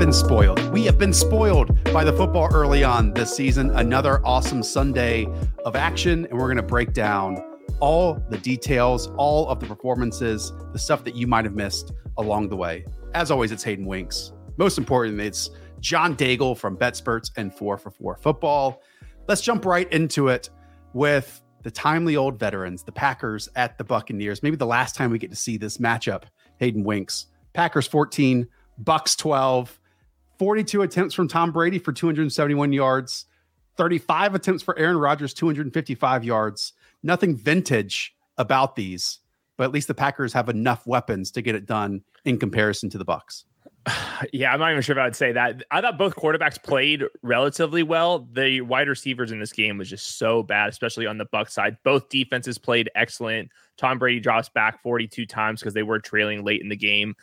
been spoiled. We have been spoiled by the football early on this season. Another awesome Sunday of action, and we're going to break down all the details, all of the performances, the stuff that you might have missed along the way. As always, it's Hayden Winks. Most important, it's John Daigle from BetSperts and 4for4 Football. Let's jump right into it with the timely old veterans, the Packers at the Buccaneers. Maybe the last time we get to see this matchup. Hayden Winks. Packers 14, Bucs 12, 42 attempts from Tom Brady for 271 yards, 35 attempts for Aaron Rodgers, 255 yards. Nothing vintage about these, but at least the Packers have enough weapons to get it done in comparison to the Bucs. Yeah, I'm not even sure if I would say that. I thought both quarterbacks played relatively well. The wide receivers in this game was just so bad, especially on the Bucs side. Both defenses played excellent. Tom Brady drops back 42 times because they were trailing late in the game.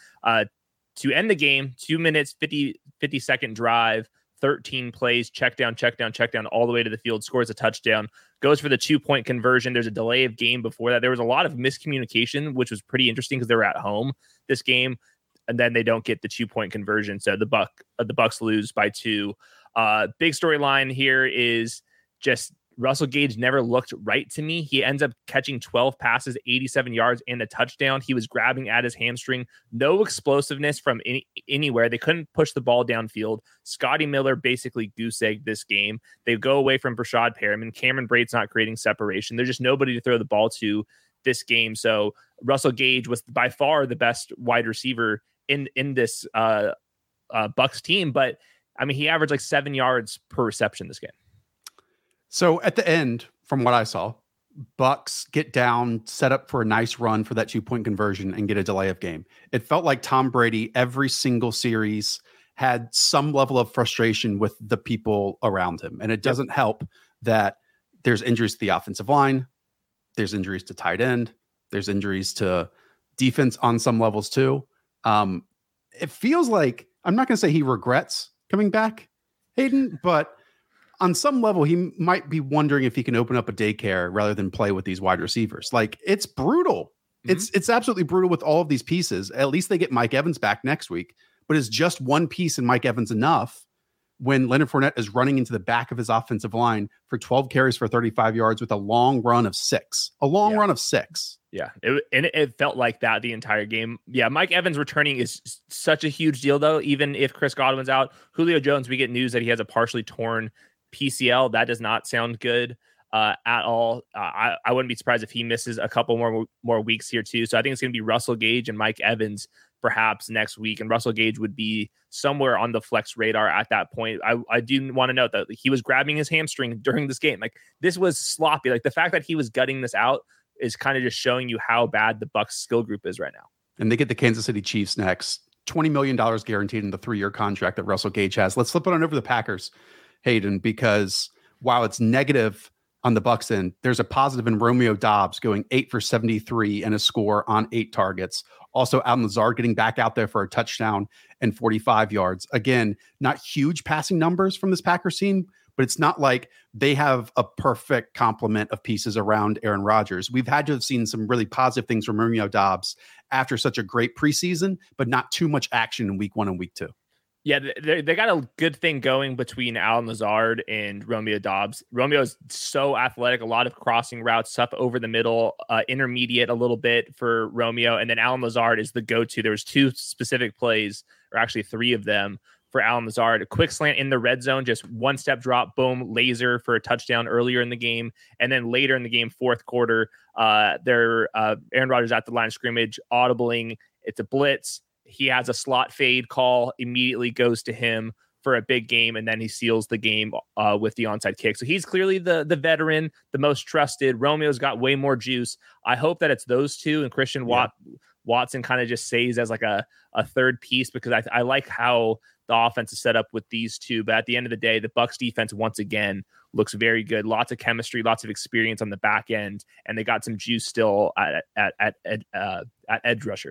To end the game, 2 minutes, 50-second drive, 13 plays, check down, all the way to the field, scores a touchdown, goes for the 2-point conversion. There's a delay of game before that. There was a lot of miscommunication, which was pretty interesting because they were at home this game, and then they don't get the 2-point conversion. So the Bucs lose by 2. Big storyline here is just Russell Gage never looked right to me. He ends up catching 12 passes, 87 yards, and a touchdown. He was grabbing at his hamstring. No explosiveness from anywhere. They couldn't push the ball downfield. Scotty Miller basically goose-egged this game. They go away from Brashad Perriman. Cameron Brate's not creating separation. There's just nobody to throw the ball to this game. So Russell Gage was by far the best wide receiver in this Bucs team. But, I mean, he averaged like 7 yards per reception this game. So at the end, from what I saw, Bucs get down, set up for a nice run for that 2-point conversion and get a delay of game. It felt like Tom Brady, every single series, had some level of frustration with the people around him. And it doesn't help that there's injuries to the offensive line. There's injuries to tight end. There's injuries to defense on some levels too. It feels like, I'm not going to say he regrets coming back, Hayden, but on some level, he might be wondering if he can open up a daycare rather than play with these wide receivers. Like, it's brutal. Mm-hmm. It's absolutely brutal with all of these pieces. At least they get Mike Evans back next week, but is just one piece in Mike Evans enough when Leonard Fournette is running into the back of his offensive line for 12 carries for 35 yards with a long run of 6? Run of 6. Yeah, it felt like that the entire game. Yeah, Mike Evans returning is such a huge deal, though, even if Chris Godwin's out. Julio Jones, we get news that he has a partially torn PCL. That does not sound good at all. I wouldn't be surprised if he misses a couple more weeks here too. So I think it's going to be Russell Gage and Mike Evans perhaps next week. And Russell Gage would be somewhere on the flex radar at that point. I do want to note that he was grabbing his hamstring during this game. Like, this was sloppy. Like, the fact that he was gutting this out is kind of just showing you how bad the Bucs skill group is right now. And they get the Kansas City Chiefs next. $20 million guaranteed in the 3-year contract that Russell Gage has. Let's flip it on over to the Packers, Hayden, because while it's negative on the Bucs end, there's a positive in Romeo Doubs going 8 for 73 and a score on 8 targets. Also, Allen Lazard getting back out there for a touchdown and 45 yards. Again, not huge passing numbers from this Packers team, but it's not like they have a perfect complement of pieces around Aaron Rodgers. We've had to have seen some really positive things from Romeo Doubs after such a great preseason, but not too much action in week 1 and week 2. Yeah, they got a good thing going between Allen Lazard and Romeo Doubs. Romeo is so athletic, a lot of crossing routes, stuff over the middle, intermediate a little bit for Romeo. And then Allen Lazard is the go-to. There was 2 specific plays, or actually 3 of them, for Allen Lazard. A quick slant in the red zone, just 1-step drop, boom, laser for a touchdown earlier in the game. And then later in the game, 4th quarter, Aaron Rodgers at the line of scrimmage, audibling. It's a blitz. He has a slot fade call, immediately goes to him for a big game, and then he seals the game with the onside kick. So he's clearly the veteran, the most trusted. Romeo's got way more juice. I hope that it's those two, and Christian Watson kind of just stays as like a third piece, because I like how the offense is set up with these two. But at the end of the day, the Bucs defense once again looks very good. Lots of chemistry, lots of experience on the back end, and they got some juice still at edge rusher.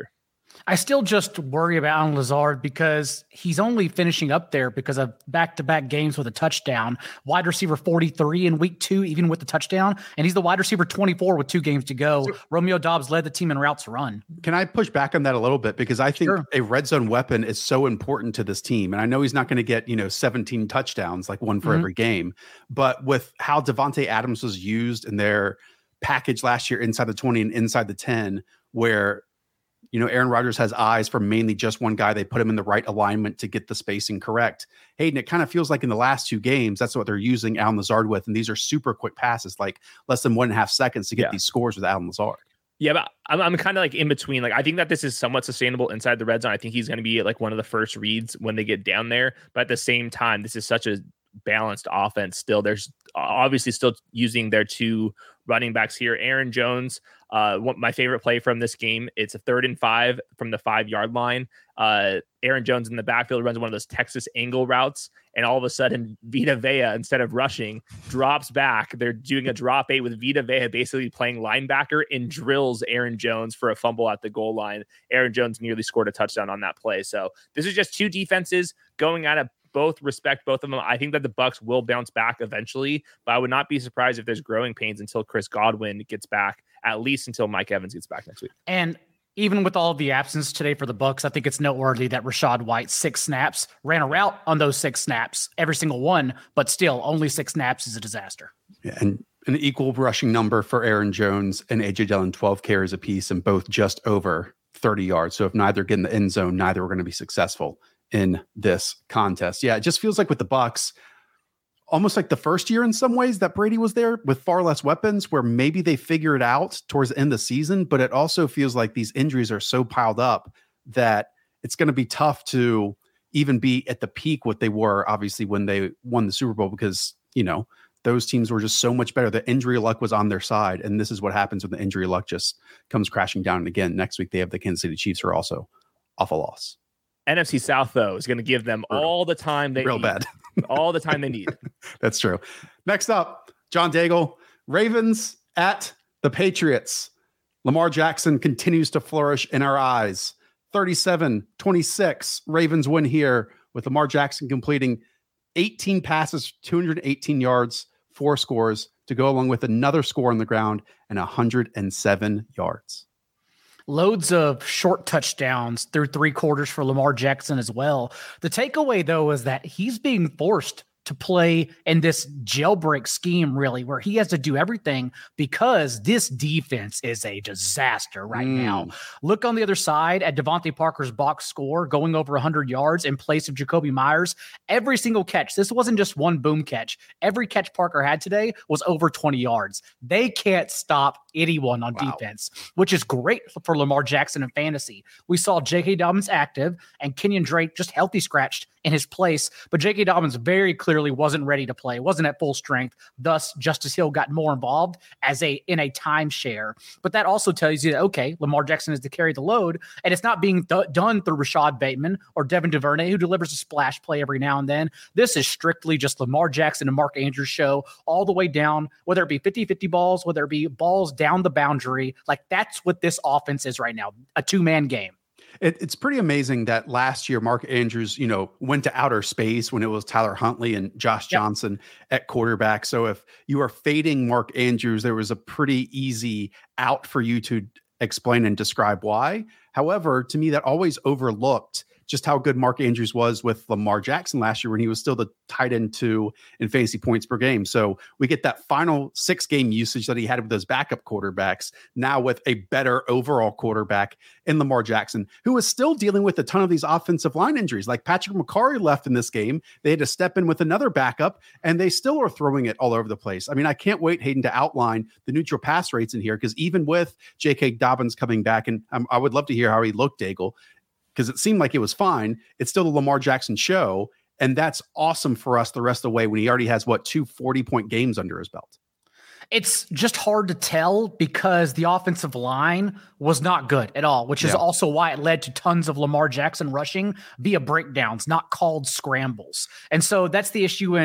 I still just worry about Allen Lazard because he's only finishing up there because of back-to-back games with a touchdown. Wide receiver 43 in week 2, even with the touchdown. And he's the wide receiver 24 with 2 games to go. Romeo Doubs led the team in routes run. Can I push back on that a little bit? Because I think a red zone weapon is so important to this team. And I know he's not going to get, 17 touchdowns, like one for every game. But with how Davante Adams was used in their package last year inside the 20 and inside the 10, where Aaron Rodgers has eyes for mainly just one guy. They put him in the right alignment to get the spacing correct. Hayden, it kind of feels like in the last 2 games, that's what they're using Allen Lazard with. And these are super quick passes, like less than 1.5 seconds to get these scores with Allen Lazard. Yeah, but I'm kind of like in between. Like, I think that this is somewhat sustainable inside the red zone. I think he's going to be like one of the first reads when they get down there. But at the same time, this is such a balanced offense still. There's obviously still using their 2 running backs here. Aaron Jones, my favorite play from this game, it's a 3rd and 5 from the 5-yard line. Aaron Jones in the backfield runs one of those Texas angle routes, and all of a sudden Vita Vea, instead of rushing, drops back. They're doing a drop 8 with Vita Vea basically playing linebacker and drills Aaron Jones for a fumble at the goal line. Aaron Jones nearly scored a touchdown on that play. So this is just 2 defenses going at it. Both respect both of them. I think that the Bucs will bounce back eventually, but I would not be surprised if there's growing pains until Chris Godwin gets back, at least until Mike Evans gets back next week. And even with all of the absence today for the Bucs, I think it's noteworthy that Rachaad White, 6 snaps, ran a route on those 6 snaps, every single one, but still only 6 snaps is a disaster. Yeah, and an equal rushing number for Aaron Jones and AJ Dillon, 12 carries apiece, and both just over 30 yards. So if neither get in the end zone, neither are going to be successful in this contest. Yeah, it just feels like with the Bucs, almost like the first year in some ways that Brady was there with far less weapons, where maybe they figure it out towards the end of the season, but it also feels like these injuries are so piled up that it's going to be tough to even be at the peak what they were, obviously, when they won the Super Bowl, because, those teams were just so much better. The injury luck was on their side, and this is what happens when the injury luck just comes crashing down. And again, next week they have the Kansas City Chiefs, who are also off a loss. NFC South, though, is going to give them all the time they need. Bad. All the time they need. That's true. Next up, John Daigle, Ravens at the Patriots. Lamar Jackson continues to flourish in our eyes. 37-26. Ravens win here with Lamar Jackson completing 18 passes, 218 yards, 4 scores to go along with another score on the ground and 107 yards. Loads of short touchdowns through 3 quarters for Lamar Jackson as well. The takeaway, though, is that he's being forced to play in this jailbreak scheme, really, where he has to do everything because this defense is a disaster right now. Look on the other side at Devontae Parker's box score, going over 100 yards in place of Jakobi Meyers. Every single catch, this wasn't just one boom catch. Every catch Parker had today was over 20 yards. They can't stop anyone on defense, which is great for Lamar Jackson in fantasy. We saw J.K. Dobbins active and Kenyon Drake just healthy scratched in his place, but J.K. Dobbins very clearly wasn't ready to play, wasn't at full strength. Thus, Justice Hill got more involved in a timeshare. But that also tells you that, okay, Lamar Jackson is to carry the load, and it's not being done through Rashad Bateman or Devin Duvernay, who delivers a splash play every now and then. This is strictly just Lamar Jackson and Mark Andrews show all the way down, whether it be 50-50 balls, whether it be balls down the boundary. Like, that's what this offense is right now, a 2-man game. It's pretty amazing that last year Mark Andrews, went to outer space when it was Tyler Huntley and Josh Johnson at quarterback. So if you are fading Mark Andrews, there was a pretty easy out for you to explain and describe why. However, to me, that always overlooked just how good Mark Andrews was with Lamar Jackson last year when he was still the tight end 2 in fantasy points per game. So we get that final 6-game usage that he had with those backup quarterbacks, now with a better overall quarterback in Lamar Jackson, who is still dealing with a ton of these offensive line injuries. Like Patrick McCarry left in this game. They had to step in with another backup, and they still are throwing it all over the place. I mean, I can't wait, Hayden, to outline the neutral pass rates in here, because even with J.K. Dobbins coming back, and I would love to hear how he looked, Daigle, because it seemed like it was fine. It's still the Lamar Jackson show, and that's awesome for us the rest of the way when he already has, 2 40-point games under his belt. It's just hard to tell because the offensive line was not good at all, which is also why it led to tons of Lamar Jackson rushing via breakdowns, not called scrambles. And so that's the issue in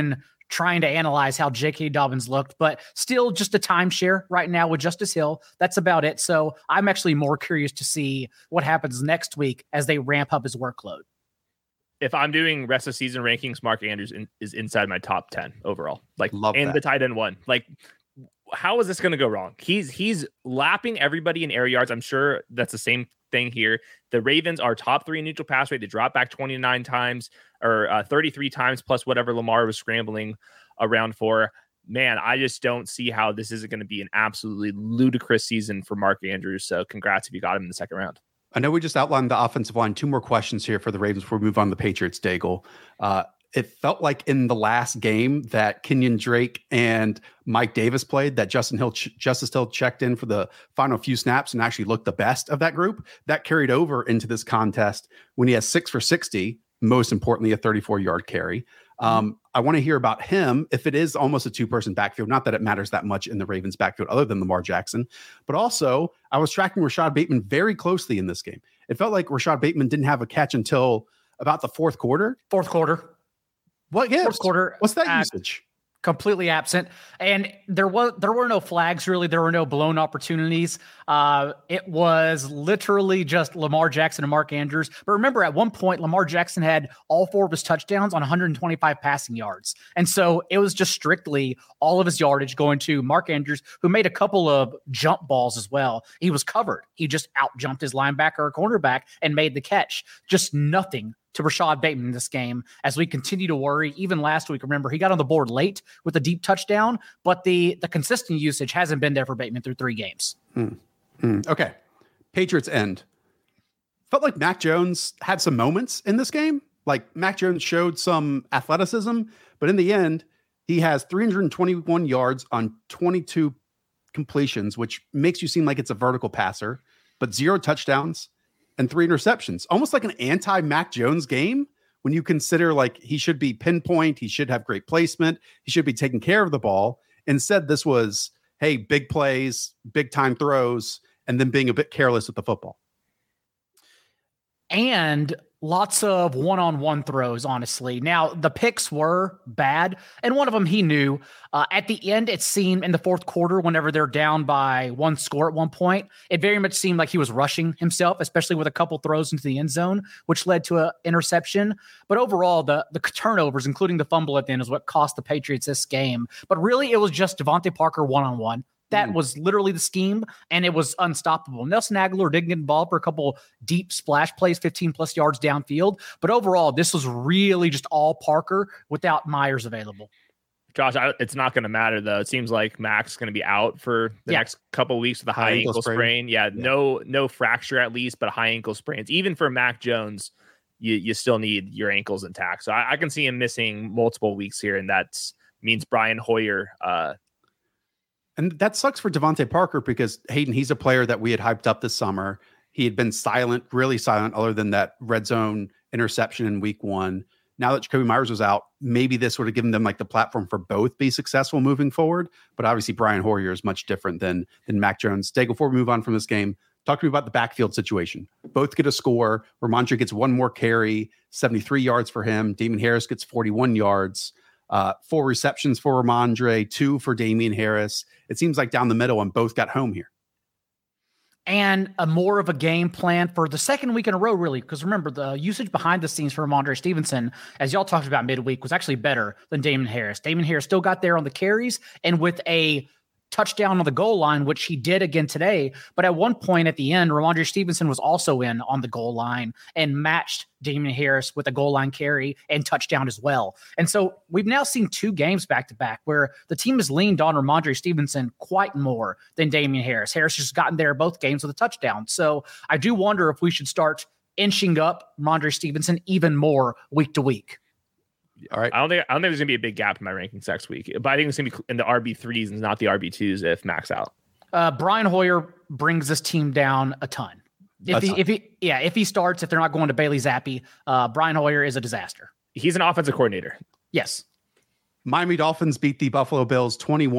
trying to analyze how J.K. Dobbins looked, but still just a timeshare right now with Justice Hill. That's about it. So I'm actually more curious to see what happens next week as they ramp up his workload. If I'm doing rest of season rankings, Mark Andrews is inside my top 10 overall. Like, Love and that. the tight end one. Like, how is this going to go wrong? He's lapping everybody in air yards. I'm sure that's the same thing here. The Ravens are top 3 in neutral pass rate. They dropped back 29 times or 33 times plus whatever Lamar was scrambling around for. Man, I just don't see how this isn't going to be an absolutely ludicrous season for Mark Andrews. So congrats if you got him in the second round. I know we just outlined the offensive line. 2 more questions here for the Ravens before we move on to the Patriots, Daigle. It felt like in the last game that Kenyon Drake and Mike Davis played, that Justice Hill checked in for the final few snaps and actually looked the best of that group. That carried over into this contest when he has 6 for 60, most importantly, a 34-yard carry. I want to hear about him if it is almost a 2-person backfield. Not that it matters that much in the Ravens backfield other than Lamar Jackson, but also I was tracking Rashad Bateman very closely in this game. It felt like Rashad Bateman didn't have a catch until about the fourth quarter. What gives? Fourth quarter. What's that usage? Completely absent. And there were no flags, really. There were no blown opportunities. It was literally just Lamar Jackson and Mark Andrews. But remember, at one point, Lamar Jackson had all 4 of his touchdowns on 125 passing yards. And so it was just strictly all of his yardage going to Mark Andrews, who made a couple of jump balls as well. He was covered. He just out-jumped his linebacker or cornerback and made the catch. Just nothing to Rashad Bateman in this game as we continue to worry. Even last week, remember, he got on the board late with a deep touchdown, but the consistent usage hasn't been there for Bateman through 3 games. Okay. Patriots end. Felt like Mac Jones had some moments in this game. Like Mac Jones showed some athleticism, but in the end, he has 321 yards on 22 completions, which makes you seem like it's a vertical passer, but 0 touchdowns and 3 interceptions, almost like an anti-Mac Jones game when you consider like he should be pinpoint, he should have great placement, he should be taking care of the ball. Instead, this was, hey, big plays, big time throws, and then being a bit careless with the football. And lots of one-on-one throws, honestly. Now, the picks were bad, and one of them he knew. At the end, it seemed in the fourth quarter, whenever they're down by 1 score at one point, it very much seemed like he was rushing himself, especially with a couple throws into the end zone, which led to an interception. But overall, the turnovers, including the fumble at the end, is what cost the Patriots this game. But really, it was just Devontae Parker one-on-one. That was literally the scheme, and it was unstoppable. Nelson Aguilar didn't get involved for a couple deep splash plays, 15-plus yards downfield. But overall, this was really just all Parker without Myers available. Josh, it's not going to matter, though. It seems like Mac's going to be out for the next couple of weeks with a high ankle sprain. Yeah, no fracture at least, but high ankle sprains. Even for Mac Jones, you still need your ankles intact. So I can see him missing multiple weeks here, and that means Brian Hoyer and that sucks for Devontae Parker because Hayden, he's a player that we had hyped up this summer. He had been silent, really silent, other than that red zone interception in week 1. Now that Jacoby Myers was out, maybe this would have given them like the platform for both be successful moving forward. But obviously Brian Hoyer is much different than Mac Jones. Dave, before we move on from this game, talk to me about the backfield situation. Both get a score. Ramondre gets 1 more carry, 73 yards for him. Damien Harris gets 41 yards. 4 receptions for Ramondre, 2 for Damien Harris. It seems like down the middle and both got home here. And a more of a game plan for the second week in a row, really, because remember, the usage behind the scenes for Ramondre Stevenson, as y'all talked about midweek, was actually better than Damien Harris. Damien Harris still got there on the carries and with a touchdown on the goal line, which he did again today. But at one point at the end, Ramondre Stevenson was also in on the goal line and matched Damien Harris with a goal line carry and touchdown as well. And so we've now seen 2 games back to back where the team has leaned on Ramondre Stevenson quite more than Damien Harris. Harris has gotten there both games with a touchdown. So I do wonder if we should start inching up Ramondre Stevenson even more week to week. All right. I don't think there's gonna be a big gap in my rankings next week, but I think it's gonna be in the RB3s and not the RB2s if Mac's out. Brian Hoyer brings this team down a ton. If he starts, if they're not going to Bailey Zappi, Brian Hoyer is a disaster. He's an offensive coordinator. Yes. Miami Dolphins beat the Buffalo Bills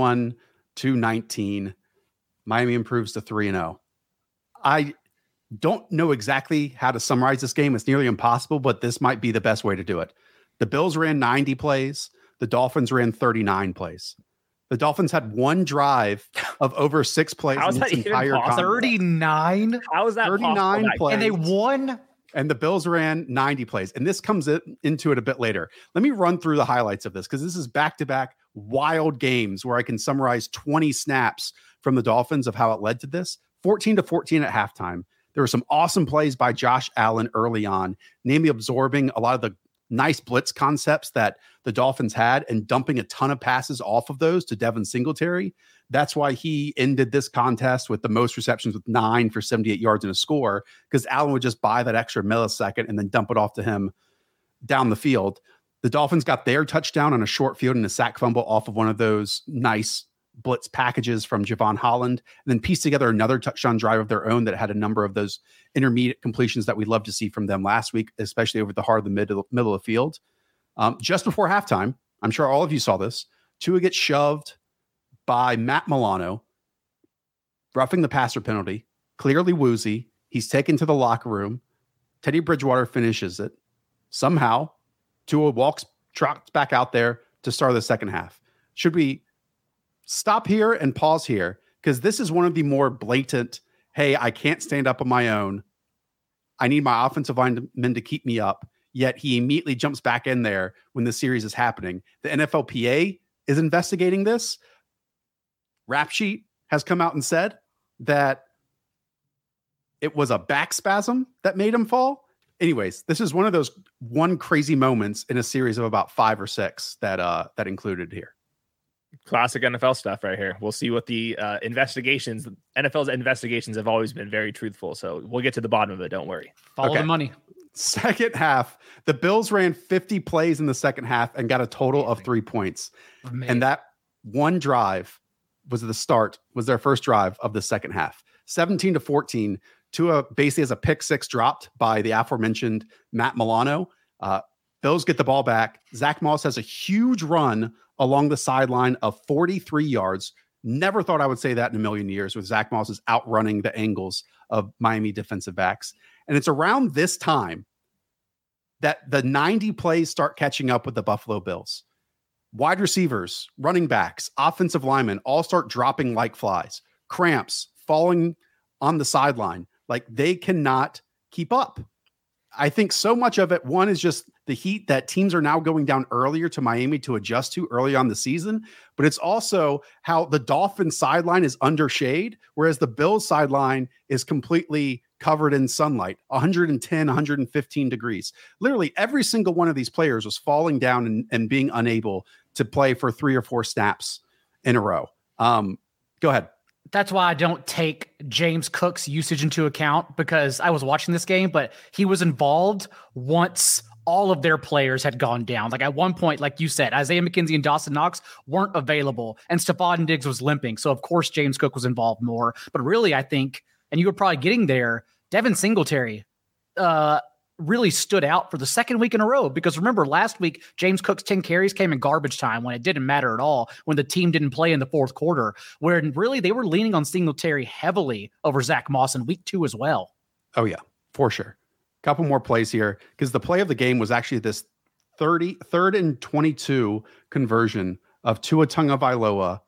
21-19. Miami improves to 3-0. I don't know exactly how to summarize this game. It's nearly impossible, but this might be the best way to do it. The Bills ran 90 plays. The Dolphins ran 39 plays. The Dolphins had one drive of over 6 plays in this entire contest. 39? How is that 39 possible? plays. And they won? And the Bills ran 90 plays. And this comes into it a bit later. Let me run through the highlights of this because this is back-to-back wild games where I can summarize 20 snaps from the Dolphins of how it led to this. 14-14 at halftime. There were some awesome plays by Josh Allen early on, namely absorbing a lot of the nice blitz concepts that the Dolphins had and dumping a ton of passes off of those to Devin Singletary. That's why he ended this contest with the most receptions with 9 for 78 yards and a score, because Allen would just buy that extra millisecond and then dump it off to him down the field. The Dolphins got their touchdown on a short field and a sack fumble off of one of those nice blitz packages from Javon Holland, and then pieced together another touchdown drive of their own that had a number of those intermediate completions that we love to see from them last week, especially over the heart of the middle of the field. Just before halftime, I'm sure all of you saw this, Tua gets shoved by Matt Milano, roughing the passer penalty, clearly woozy. He's taken to the locker room. Teddy Bridgewater finishes it. Somehow, Tua trots back out there to start the second half. Should we stop here and pause here? Because this is one of the more blatant, hey, I can't stand up on my own. I need my offensive linemen to keep me up. Yet he immediately jumps back in there when the series is happening. The NFLPA is investigating this. Rap Sheet has come out and said that it was a back spasm that made him fall. Anyways, this is one of those crazy moments in a series of about 5 or 6 that included here. Classic NFL stuff right here. We'll see what the investigations, NFL's investigations have always been very truthful. So we'll get to the bottom of it. Don't worry. Follow the money. Second half, the Bills ran 50 plays in the second half and got a total of 3 points. Amazing. And that one drive was their first drive of the second half. 17-14. Tua basically has a pick 6 dropped by the aforementioned Matt Milano. Bills get the ball back. Zach Moss has a huge run along the sideline of 43 yards. Never thought I would say that in a million years, with Zach Moss is outrunning the angles of Miami defensive backs. And it's around this time that the 90 plays start catching up with the Buffalo Bills. Wide receivers, running backs, offensive linemen all start dropping like flies. Cramps, falling on the sideline. Like they cannot keep up. I think so much of it, one is just the heat that teams are now going down earlier to Miami to adjust to early on the season, but it's also how the Dolphins sideline is under shade, whereas the Bills sideline is completely covered in sunlight, 110, 115 degrees. Literally every single one of these players was falling down and being unable to play for 3 or 4 snaps in a row. Go ahead. That's why I don't take James Cook's usage into account, because I was watching this game, but he was involved once all of their players had gone down. Like at one point, like you said, Isaiah McKenzie and Dawson Knox weren't available and Stephon Diggs was limping. So of course, James Cook was involved more, but really I think, and you were probably getting there, Devin Singletary really stood out for the second week in a row, because remember last week, James Cook's 10 carries came in garbage time when it didn't matter at all, when the team didn't play in the fourth quarter, where really they were leaning on Singletary heavily over Zach Moss in week 2 as well. Oh yeah, for sure. Couple more plays here, because the play of the game was actually this 3rd and 22 conversion of Tua Tagovailoa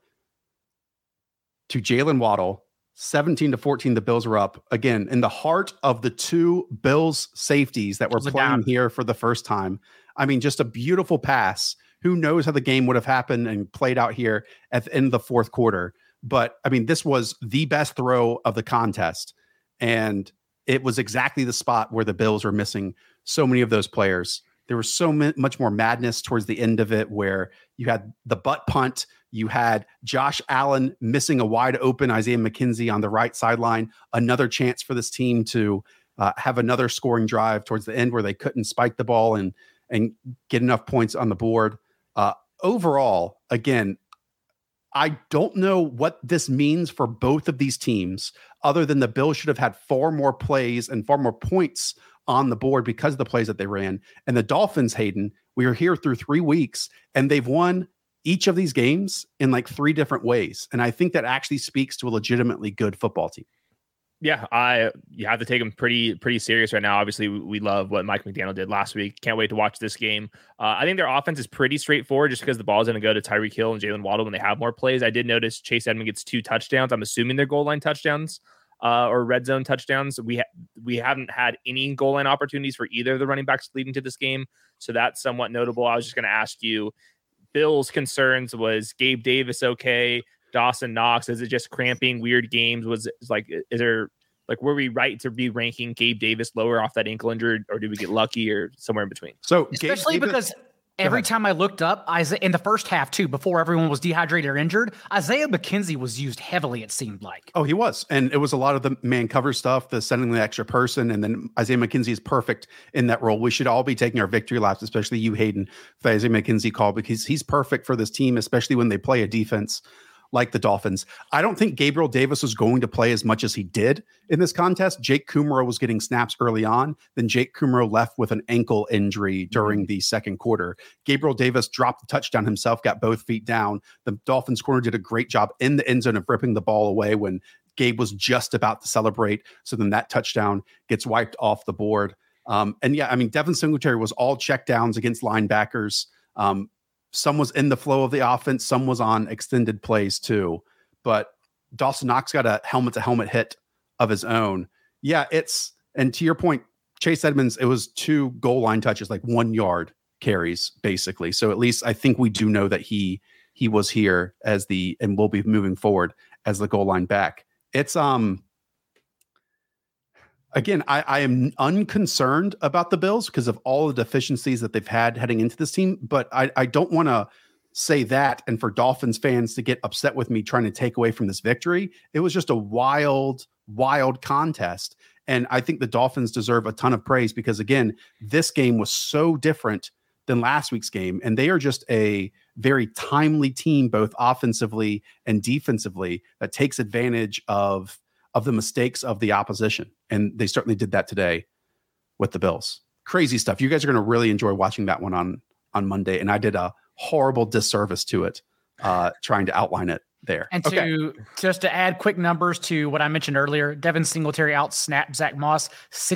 to Jalen Waddle. 17-14, the Bills were up again in the heart of the 2 Bills safeties that were playing here for the first time. I mean, just a beautiful pass. Who knows how the game would have happened and played out here at the end of the fourth quarter. But I mean, this was the best throw of the contest. And it was exactly the spot where the Bills were missing so many of those players. There was so much more madness towards the end of it, where you had the butt punt. You had Josh Allen missing a wide open Isaiah McKenzie on the right sideline. Another chance for this team to have another scoring drive towards the end where they couldn't spike the ball and get enough points on the board. Overall, again, I don't know what this means for both of these teams, other than the Bills should have had 4 more plays and 4 more points on the board because of the plays that they ran. And the Dolphins, Hayden, we are here through 3 weeks and they've won each of these games in like 3 different ways. And I think that actually speaks to a legitimately good football team. Yeah, you have to take him pretty serious right now. Obviously, we love what Mike McDaniel did last week. Can't wait to watch this game. I think their offense is pretty straightforward just because the ball is going to go to Tyreek Hill and Jalen Waddle when they have more plays. I did notice Chase Edmonds gets 2 touchdowns. I'm assuming they're goal line touchdowns or red zone touchdowns. We haven't had any goal line opportunities for either of the running backs leading to this game, so that's somewhat notable. I was just going to ask you, Bill's concerns was Gabe Davis okay? Dawson Knox, is it just cramping, weird games? Were we right to be ranking Gabe Davis lower off that ankle injury, or did we get lucky, or somewhere in between? So especially because every time I looked up, in the first half too, before everyone was dehydrated or injured, Isaiah McKenzie was used heavily, it seemed like. Oh, he was. And it was a lot of the man cover stuff, the sending the extra person, and then Isaiah McKenzie is perfect in that role. We should all be taking our victory laps, especially you, Hayden, for Isaiah McKenzie call, because he's perfect for this team, especially when they play a defense like the Dolphins. I don't think Gabriel Davis was going to play as much as he did in this contest. Jake Kumerow was getting snaps early on. Then Jake Kumerow left with an ankle injury during the second quarter. Gabriel Davis dropped the touchdown himself, got both feet down. The Dolphins corner did a great job in the end zone of ripping the ball away when Gabe was just about to celebrate. So then that touchdown gets wiped off the board. Devin Singletary was all check downs against linebackers. Some was in the flow of the offense. Some was on extended plays too. But Dawson Knox got a helmet-to-helmet hit of his own. Yeah, and to your point, Chase Edmonds, it was 2 goal line touches, like 1 yard carries, basically. So at least I think we do know that he was here and will be moving forward as the goal line back. It's again, I am unconcerned about the Bills because of all the deficiencies that they've had heading into this team, but I don't want to say that and for Dolphins fans to get upset with me trying to take away from this victory. It was just a wild contest. And I think the Dolphins deserve a ton of praise because, again, this game was so different than last week's game. And they are just a very timely team, both offensively and defensively, that takes advantage of the mistakes of the opposition. And they certainly did that today with the Bills. Crazy stuff. You guys are going to really enjoy watching that one on Monday. And I did a horrible disservice to it, trying to outline it there. And just to add quick numbers to what I mentioned earlier, Devin Singletary out-snapped Zach Moss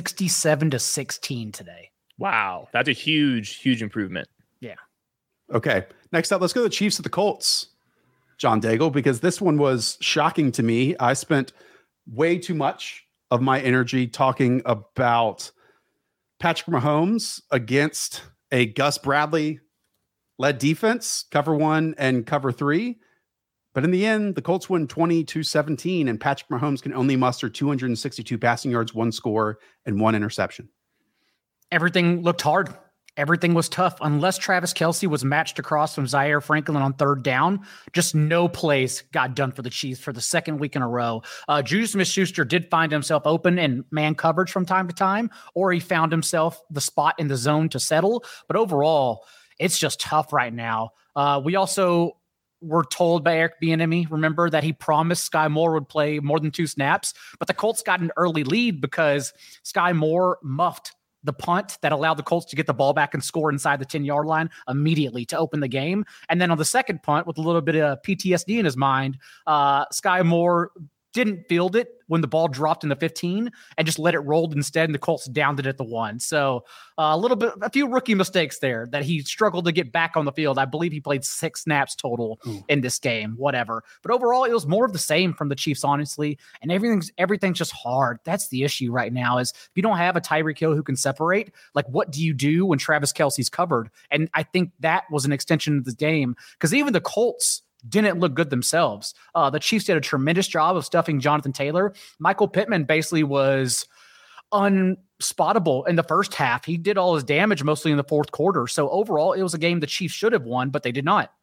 67-16 today. Wow. That's a huge improvement. Yeah. Okay. Next up, let's go to the Chiefs at the Colts, John Daigle, because this one was shocking to me. I spent way too much of my energy talking about Patrick Mahomes against a Gus Bradley led defense, cover 1 and cover 3. But in the end, the Colts win 20-17, and Patrick Mahomes can only muster 262 passing yards, 1 score, and 1 interception. Everything looked hard. Everything was tough. Unless Travis Kelce was matched across from Zaire Franklin on 3rd down, just no plays got done for the Chiefs for the second week in a row. Juju Smith-Schuster did find himself open in man coverage from time to time, or he found himself the spot in the zone to settle. But overall, it's just tough right now. We also were told by Eric Bieniemy, remember, that he promised Sky Moore would play more than 2 snaps, but the Colts got an early lead because Sky Moore muffed the punt that allowed the Colts to get the ball back and score inside the 10-yard line immediately to open the game. And then on the second punt, with a little bit of PTSD in his mind, Sky Moore didn't field it when the ball dropped in the 15 and just let it roll instead, and the Colts downed it at the 1. So a few rookie mistakes there that he struggled to get back on the field. I believe he played 6 snaps total in this game, whatever. But overall, it was more of the same from the Chiefs, honestly, and everything's just hard. That's the issue right now is if you don't have a Tyreek Hill who can separate, like what do you do when Travis Kelce's covered? And I think that was an extension of the game because even the Colts didn't look good themselves. The Chiefs did a tremendous job of stuffing Jonathan Taylor. Michael Pittman basically was unspottable in the first half. He did all his damage mostly in the 4th quarter. So overall, it was a game the Chiefs should have won, but they did not.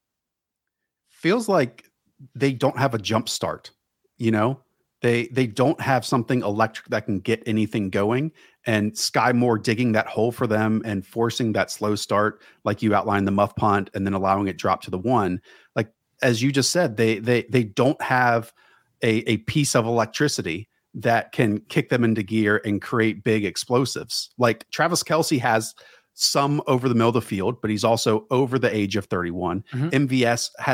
Feels like they don't have a jump start, you know? They don't have something electric that can get anything going. And Sky Moore digging that hole for them and forcing that slow start, like you outlined, the muff punt, and then allowing it drop to the 1. Like, as you just said, they don't have a piece of electricity that can kick them into gear and create big explosives. Like Travis Kelce has some over the middle of the field, but he's also over the age of 31. MVS has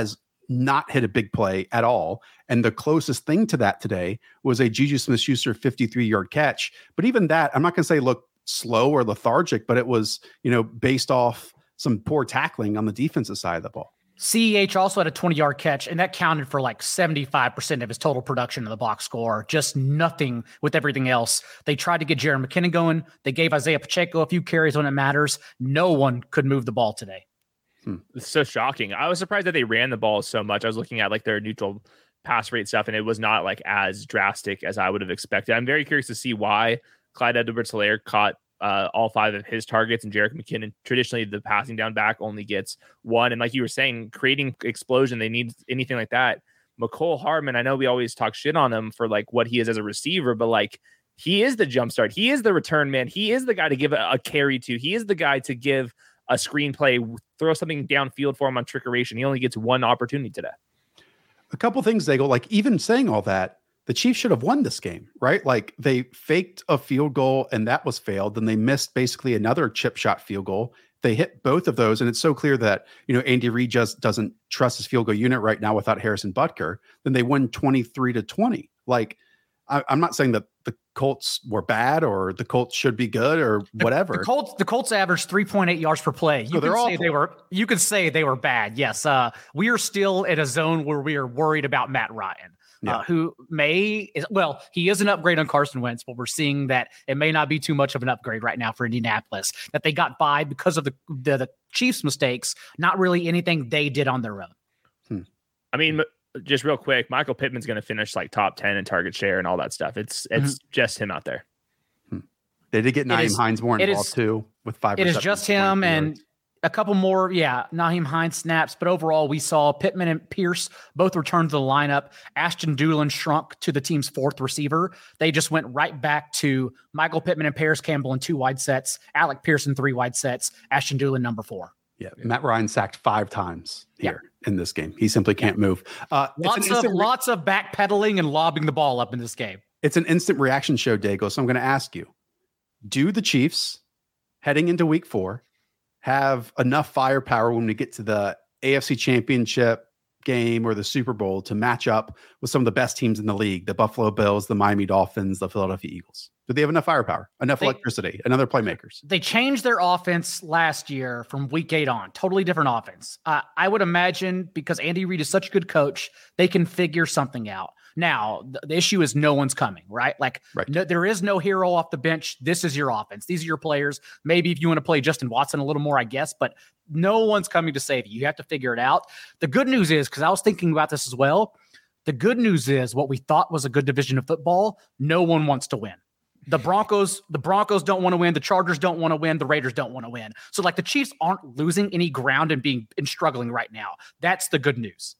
not hit a big play at all. And the closest thing to that today was a Juju Smith-Schuster 53-yard catch. But even that, I'm not going to say look slow or lethargic, but it was, based off some poor tackling on the defensive side of the ball. CEH also had a 20-yard catch, and that counted for like 75% of his total production in the box score. Just nothing with everything else. They tried to get Jerick McKinnon going. They gave Isaiah Pacheco a few carries when it matters. No one could move the ball today. It's so shocking. I was surprised that they ran the ball so much. I was looking at like their neutral pass rate stuff, and it was not like as drastic as I would have expected. I'm very curious to see why Clyde Edwards-Helaire caught all 5 of his targets, and Jerick McKinnon, traditionally the passing down back, only gets 1. And like you were saying, creating explosion, they need anything like that. Mecole Hardman, I know we always talk shit on him for like what he is as a receiver, but like he is the jumpstart. He is the return man. He is the guy to give a carry to. He is the guy to give a screenplay, throw something downfield for him on trickeration. He only gets 1 opportunity today. A couple things, they go like, even saying all that, the Chiefs should have won this game, right? Like they faked a field goal and that was failed. Then they missed basically another chip shot field goal. They hit both of those. And it's so clear that, Andy Reid just doesn't trust his field goal unit right now without Harrison Butker. Then they won 23-20. Like I'm not saying that the Colts were bad or the Colts should be good or whatever. The Colts averaged 3.8 yards per play. You could say they were bad. Yes. We are still in a zone where we are worried about Matt Ryan. Yeah. He is an upgrade on Carson Wentz, but we're seeing that it may not be too much of an upgrade right now for Indianapolis, that they got by because of the Chiefs' mistakes, not really anything they did on their own. I mean, just real quick, Michael Pittman's going to finish like top 10 in target share and all that stuff. It's just him out there. They did get Nyheim Hines more involved too with 5. It is just him and a couple more, Nyheim Hines snaps, but overall we saw Pittman and Pierce both return to the lineup. Ashton Dulin shrunk to the team's 4th receiver. They just went right back to Michael Pittman and Paris Campbell in 2 wide sets, Alec Pierce in 3 wide sets, Ashton Dulin number 4. Yeah, Matt Ryan sacked 5 times here in this game. He simply can't move. Lots of backpedaling and lobbing the ball up in this game. It's an instant reaction show, Dago. So I'm going to ask you, do the Chiefs heading into week 4 have enough firepower when we get to the AFC Championship game or the Super Bowl to match up with some of the best teams in the league, the Buffalo Bills, the Miami Dolphins, the Philadelphia Eagles? Do they have enough firepower, enough electricity, and other playmakers? They changed their offense last year from week 8 on. Totally different offense. I would imagine because Andy Reid is such a good coach, they can figure something out. Now, the issue is no one's coming, right? No, there is no hero off the bench. This is your offense. These are your players. Maybe if you want to play Justin Watson a little more, I guess, but no one's coming to save you. You have to figure it out. The good news is, because I was thinking about this as well, the good news is what we thought was a good division of football, no one wants to win. The Broncos don't want to win. The Chargers don't want to win. The Raiders don't want to win. So the Chiefs aren't losing any ground and struggling right now. That's the good news.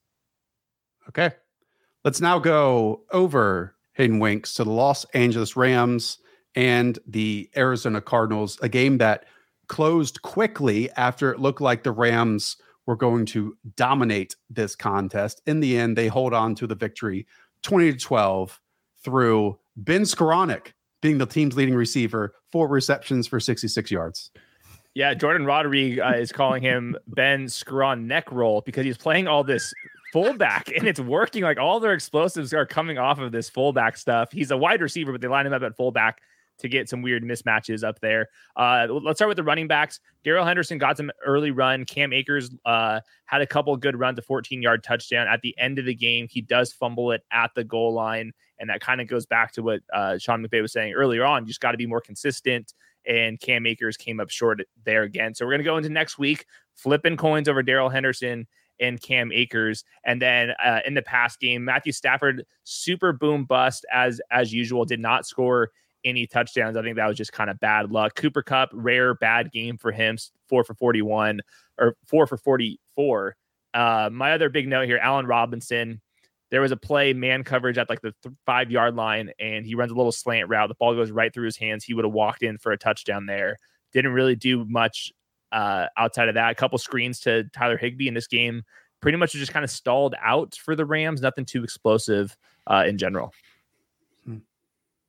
Okay. Let's now go over Hayden Winks to the Los Angeles Rams and the Arizona Cardinals, a game that closed quickly after it looked like the Rams were going to dominate this contest. In the end, they hold on to the victory 20-12 through Ben Skowronek being the team's leading receiver, 4 receptions for 66 yards. Yeah, Jordan Roderick is calling him Ben Skowronek roll because he's playing all this fullback and it's working. Like all their explosives are coming off of this fullback stuff. He's a wide receiver, but they line him up at fullback to get some weird mismatches up there. Let's start with the running backs. Darrell Henderson got some early run. Cam Akers had a couple of good runs, a 14-yard touchdown. At the end of the game, he does fumble it at the goal line. And that kind of goes back to what Sean McVay was saying earlier on. You just got to be more consistent. And Cam Akers came up short there again. So we're going to go into next week, flipping coins over Darrell Henderson and Cam Akers. And then in the past game, Matthew Stafford, super boom bust as usual, did not score any touchdowns. I think that was just kind of bad luck. Cooper Kupp, rare bad game for him, 4 for 41 or 4 for 44. My other big note here, Allen Robinson, there was a play, man coverage at like the 5-yard line, and he runs a little slant route. The ball goes right through his hands. He would have walked in for a touchdown there. Didn't really do much outside of that. A couple screens to Tyler Higbee in this game. Pretty much just kind of stalled out for the Rams. Nothing too explosive in general.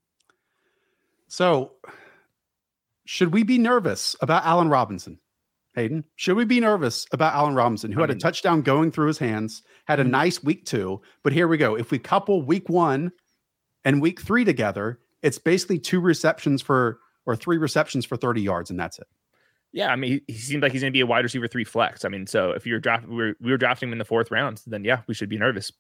So should we be nervous about Allen Robinson? Hayden, should we be nervous about Allen Robinson, who had a touchdown going through his hands, had a nice week 2, but here we go. If we couple week 1 and week 3 together, it's basically 3 receptions for 30 yards, and that's it. Yeah, I mean, he seems like he's going to be a wide receiver 3 flex. I mean, so if you're we were drafting him in the 4th round, then yeah, we should be nervous.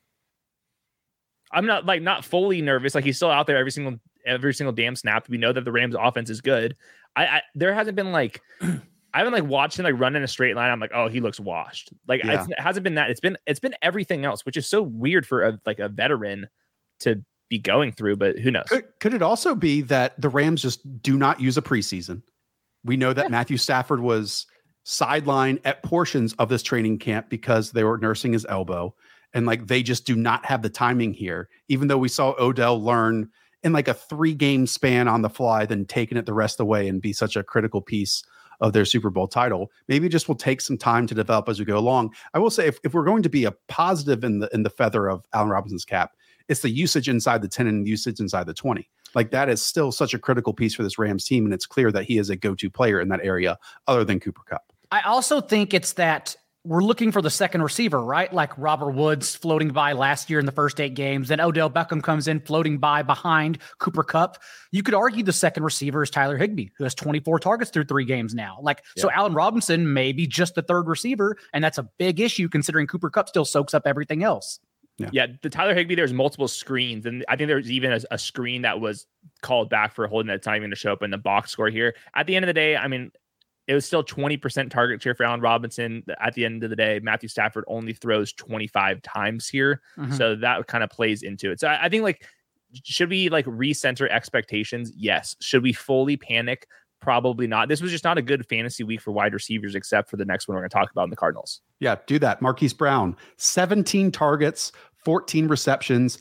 I'm not fully nervous. Like, he's still out there every single damn snap. We know that the Rams offense is good. There hasn't been like, I haven't like watched him like run in a straight line. I'm like, oh, he looks washed. Like, it hasn't been that. It's been everything else, which is so weird for a veteran to be going through. But who knows? Could it also be that the Rams just do not use a preseason? We know that Matthew Stafford was sidelined at portions of this training camp because they were nursing his elbow, and like they just do not have the timing here. Even though we saw Odell learn in like a 3-game span on the fly, then taking it the rest of the way and be such a critical piece of their Super Bowl title. Maybe it just will take some time to develop as we go along. I will say, if we're going to be a positive in the feather of Allen Robinson's cap, it's the usage inside the 10 and usage inside the 20. Like, that is still such a critical piece for this Rams team, and it's clear that he is a go-to player in that area other than Cooper Kupp. I also think it's that we're looking for the second receiver, right? Like Robert Woods floating by last year in the first 8 games. Then Odell Beckham comes in floating by behind Cooper Kupp. You could argue the second receiver is Tyler Higbee, who has 24 targets through 3 games now. So Allen Robinson may be just the third receiver, and that's a big issue considering Cooper Kupp still soaks up everything else. Yeah, the Tyler Higbee, there's multiple screens, and I think there's even a screen that was called back for holding that's not even to show up in the box score here. At the end of the day, I mean, it was still 20% target share for Allen Robinson. At the end of the day, Matthew Stafford only throws 25 times here. So that kind of plays into it. So I think, like, should we like recenter expectations? Yes. Should we fully panic? Probably not. This was just not a good fantasy week for wide receivers, except for the next one we're going to talk about in the Cardinals. Yeah, do that. Marquise Brown, 17 targets, 14 receptions,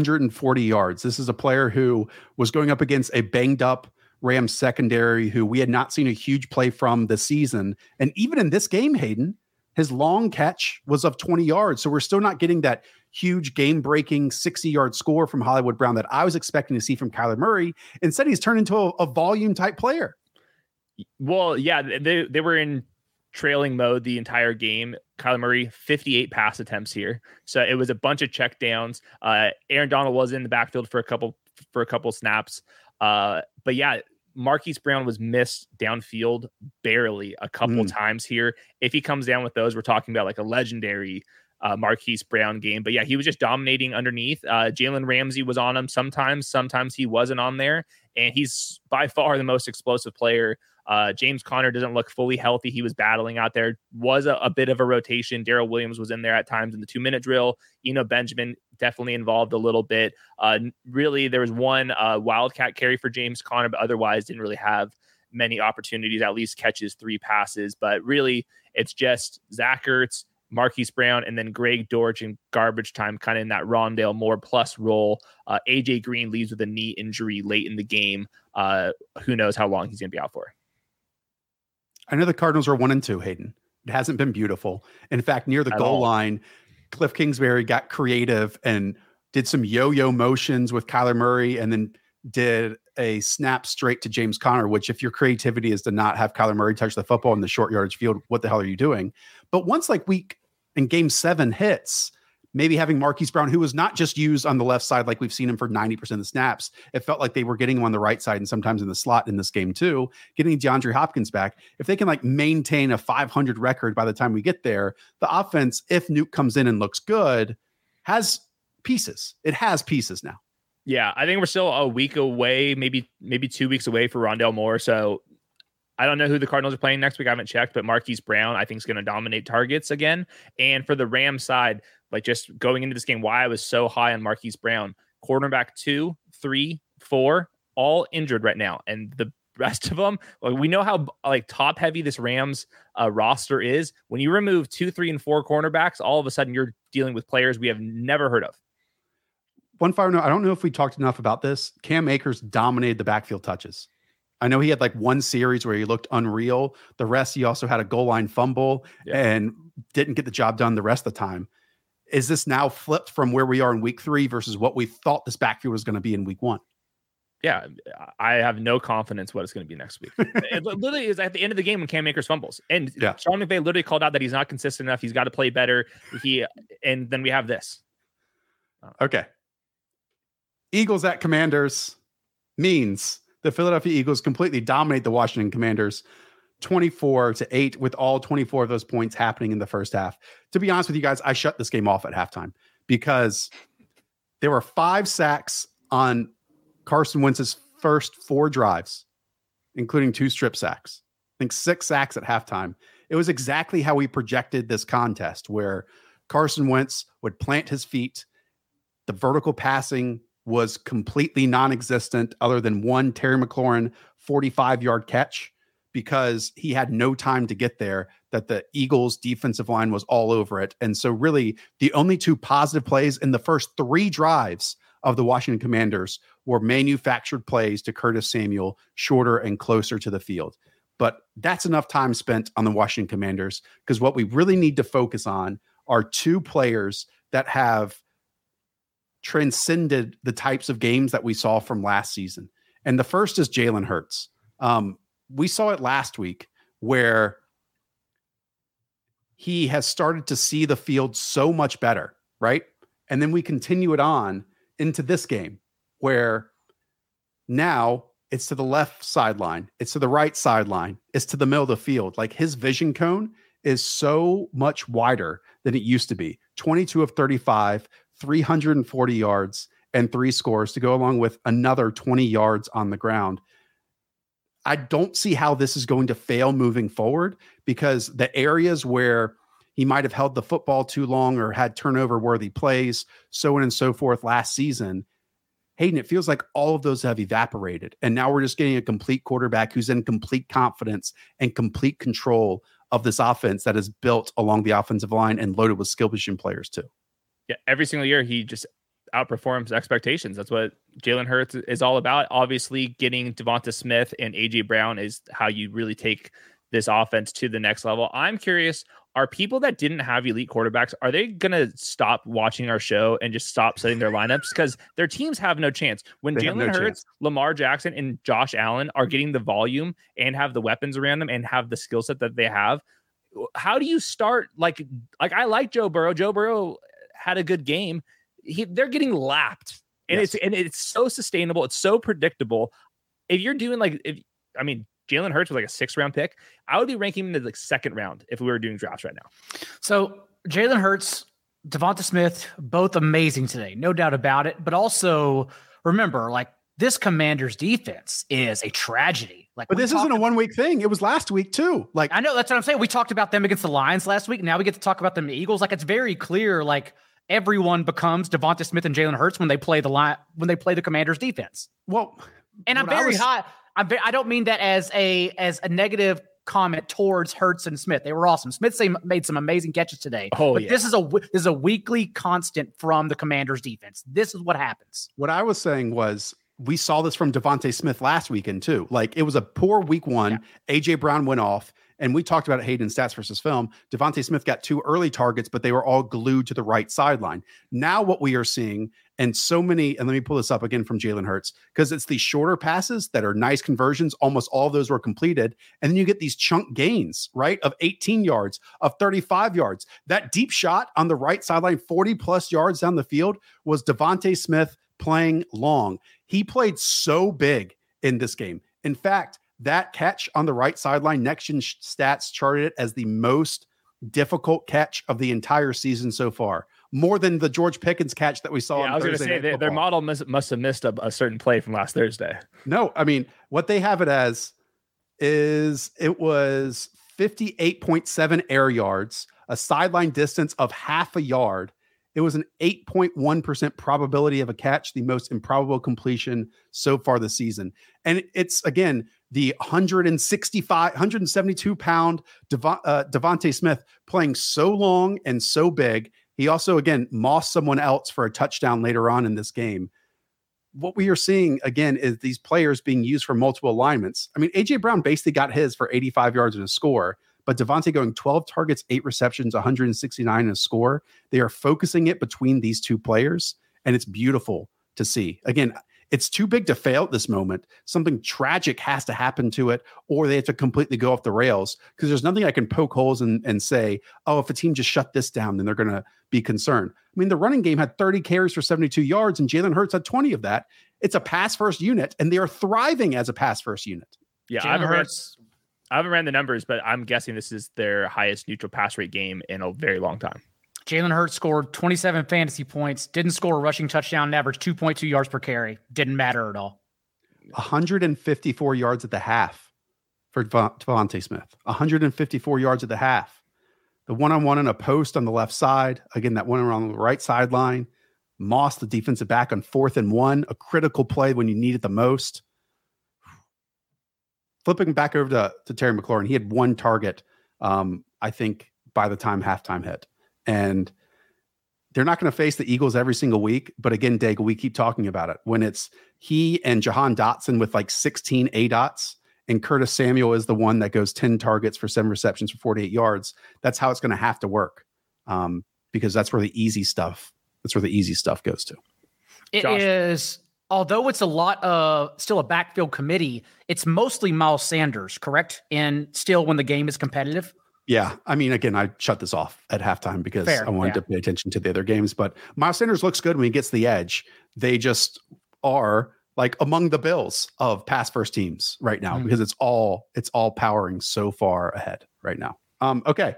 140 yards. This is a player who was going up against a banged up Rams secondary who we had not seen a huge play from this season. And even in this game, Hayden, his long catch was of 20 yards. So we're still not getting that huge game-breaking 60-yard score from Hollywood Brown that I was expecting to see from Kyler Murray. Instead, he's turned into a volume-type player. Well, yeah, they were in trailing mode the entire game. Kyler Murray, 58 pass attempts here. So it was a bunch of check downs. Aaron Donald was in the backfield for a couple snaps. But yeah, Marquise Brown was missed downfield barely a couple times here. If he comes down with those, we're talking about like a legendary Marquise Brown game. But yeah, he was just dominating underneath. Jalen Ramsey was on him sometimes he wasn't on there. And he's by far the most explosive player. James Conner doesn't look fully healthy. He was battling out there. Was a bit of a rotation. Darrell Williams was in there at times in the 2-minute drill. Eno Benjamin definitely involved a little bit. Really, there was one wildcat carry for James Conner, but otherwise didn't really have many opportunities, at least catches 3 passes. But really, it's just Zach Ertz, Marquise Brown, and then Greg Dortch in garbage time, kind of in that Rondale Moore plus role. AJ Green leaves with a knee injury late in the game. Who knows how long he's going to be out for. I know the Cardinals are 1-2, Hayden. It hasn't been beautiful. In fact, near the goal line, Cliff Kingsbury got creative and did some yo-yo motions with Kyler Murray and then did a snap straight to James Conner, which if your creativity is to not have Kyler Murray touch the football in the short yardage field, what the hell are you doing? But once like week in game 7 hits, maybe having Marquise Brown, who was not just used on the left side like we've seen him for 90% of the snaps, it felt like they were getting him on the right side and sometimes in the slot in this game too, getting DeAndre Hopkins back. If they can like maintain a 500 record by the time we get there, the offense, if Nuke comes in and looks good, has pieces. It has pieces now. Yeah, I think we're still a week away, maybe 2 weeks away for Rondale Moore. So I don't know who the Cardinals are playing next week. I haven't checked, but Marquise Brown, I think, is going to dominate targets again. And for the Rams side, like just going into this game, why I was so high on Marquise Brown, quarterback 2, 3, 4, all injured right now. And the rest of them, like, we know how like top heavy this Rams roster is. When you remove 2, 3, and 4 cornerbacks, all of a sudden you're dealing with players we have never heard of. One fire note, I don't know if we talked enough about this. Cam Akers dominated the backfield touches. I know he had like one series where he looked unreal. The rest, he also had a goal line fumble and didn't get the job done the rest of the time. Is this now flipped from where we are in week 3 versus what we thought this backfield was going to be in week 1? Yeah, I have no confidence what it's going to be next week. It literally is at the end of the game when Cam Akers fumbles. And Sean McVay literally called out that he's not consistent enough. He's got to play better. And then we have this. Okay. Eagles at Commanders means the Philadelphia Eagles completely dominate the Washington Commanders 24-8, with all 24 of those points happening in the first half. To be honest with you guys, I shut this game off at halftime because there were 5 sacks on Carson Wentz's first 4 drives, including 2 strip sacks. I think 6 sacks at halftime. It was exactly how we projected this contest, where Carson Wentz would plant his feet. The vertical passing was completely non-existent other than one Terry McLaurin 45-yard catch, because he had no time to get there, that the Eagles defensive line was all over it. And so really the only 2 positive plays in the first 3 drives of the Washington Commanders were manufactured plays to Curtis Samuel, shorter and closer to the field. But that's enough time spent on the Washington Commanders, because what we really need to focus on are 2 players that have transcended the types of games that we saw from last season. And the first is Jalen Hurts. We saw it last week where he has started to see the field so much better, right? And then we continue it on into this game where now it's to the left sideline, it's to the right sideline, it's to the middle of the field. Like, his vision cone is so much wider than it used to be. 22 of 35, 340 yards and 3 scores to go along with another 20 yards on the ground. I don't see how this is going to fail moving forward, because the areas where he might have held the football too long or had turnover worthy plays, so on and so forth last season, Hayden, it feels like all of those have evaporated. And now we're just getting a complete quarterback who's in complete confidence and complete control of this offense that is built along the offensive line and loaded with skill position players too. Yeah, every single year he just outperforms expectations. That's what Jalen Hurts is all about. Obviously, getting Devonta Smith and AJ Brown is how you really take this offense to the next level. I'm curious, are people that didn't have elite quarterbacks, are they going to stop watching our show and just stop setting their lineups? Because their teams have no chance. When Jalen Hurts, Lamar Jackson, and Josh Allen are getting the volume and have the weapons around them and have the skill set that they have, how do you start? Like I like Joe Burrow. Joe Burrow had a good game. They're getting lapped, and it's so sustainable. It's so predictable. If you're doing Jalen Hurts was like a 6th round pick, I would be ranking him in the 2nd round if we were doing drafts right now. So Jalen Hurts, Devonta Smith, both amazing today, no doubt about it. But also remember, like, this Commanders defense is a tragedy. But this isn't a 1 week thing. It was last week too. Like, I know, that's what I'm saying. We talked about them against the Lions last week. Now we get to talk about them the Eagles. Like, it's very clear. Like, everyone becomes Devonta Smith and Jalen Hurts when they play the Commanders defense. Well, and I'm very high. I don't mean that as a negative comment towards Hurts and Smith. They were awesome. Smith made some amazing catches today. But this is a weekly constant from the Commanders defense. This is what happens. What I was saying was, we saw this from Devonta Smith last weekend too. Like, it was a poor week 1. Yeah. AJ Brown went off. And we talked about it, Hayden, stats versus film. Devonta Smith got 2 early targets, but they were all glued to the right sideline. Now what we are seeing, and let me pull this up again from Jalen Hurts, because it's these shorter passes that are nice conversions. Almost all of those were completed. And then you get these chunk gains, right, of 18 yards, of 35 yards. That deep shot on the right sideline, 40 plus yards down the field, was Devonta Smith playing long. He played so big in this game. In fact, that catch on the right sideline, Next Gen Stats charted it as the most difficult catch of the entire season so far, more than the George Pickens catch that we saw. I was going to say their model must have missed a certain play from last Thursday. No, I mean, what they have it as is it was 58.7 air yards, a sideline distance of half a yard. It was an 8.1% probability of a catch, the most improbable completion so far this season. And it's, again, the 172 pound Devonta Smith playing so long and so big. He also, again, mossed someone else for a touchdown later on in this game. What we are seeing, again, is these players being used for multiple alignments. I mean, AJ Brown basically got his for 85 yards and a score, but Devonta going 12 targets, 8 receptions, 169 and a score. They are focusing it between these 2 players, and it's beautiful to see. Again, it's too big to fail at this moment. Something tragic has to happen to it, or they have to completely go off the rails, because there's nothing I can poke holes in and say, oh, if a team just shut this down, then they're going to be concerned. I mean, the running game had 30 carries for 72 yards, and Jalen Hurts had 20 of that. It's a pass first unit, and they are thriving as a pass first unit. Yeah, I haven't ran the numbers, but I'm guessing this is their highest neutral pass rate game in a very long time. Jalen Hurts scored 27 fantasy points, didn't score a rushing touchdown, and averaged 2.2 yards per carry. Didn't matter at all. 154 yards at the half for Devontae Smith. 154 yards at the half. The one-on-one in a post on the left side. Again, that one around the right sideline. Moss, the defensive back, on 4th and 1. A critical play when you need it the most. Flipping back over to Terry McLaurin, he had one target, I think, by the time halftime hit. And they're not going to face the Eagles every single week. But again, Daigle, we keep talking about it. When it's he and Jahan Dotson with like 16 ADOTs, and Curtis Samuel is the one that goes 10 targets for 7 receptions for 48 yards, that's how it's going to have to work, because that's where the easy stuff goes to. It is, although it's a lot of still a backfield committee, it's mostly Miles Sanders, correct? And still when the game is competitive. Yeah. I mean, again, I shut this off at halftime because I wanted to pay attention to the other games, but Miles Sanders looks good when he gets the edge. They just are like among the Bills of pass first teams right now, because it's all powering so far ahead right now. Okay.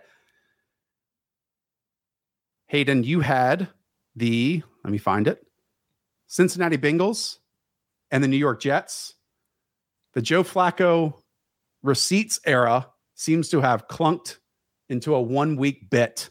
Hayden, you had let me find it, Cincinnati Bengals and the New York Jets. The Joe Flacco receipts era seems to have clunked into a 1-week bit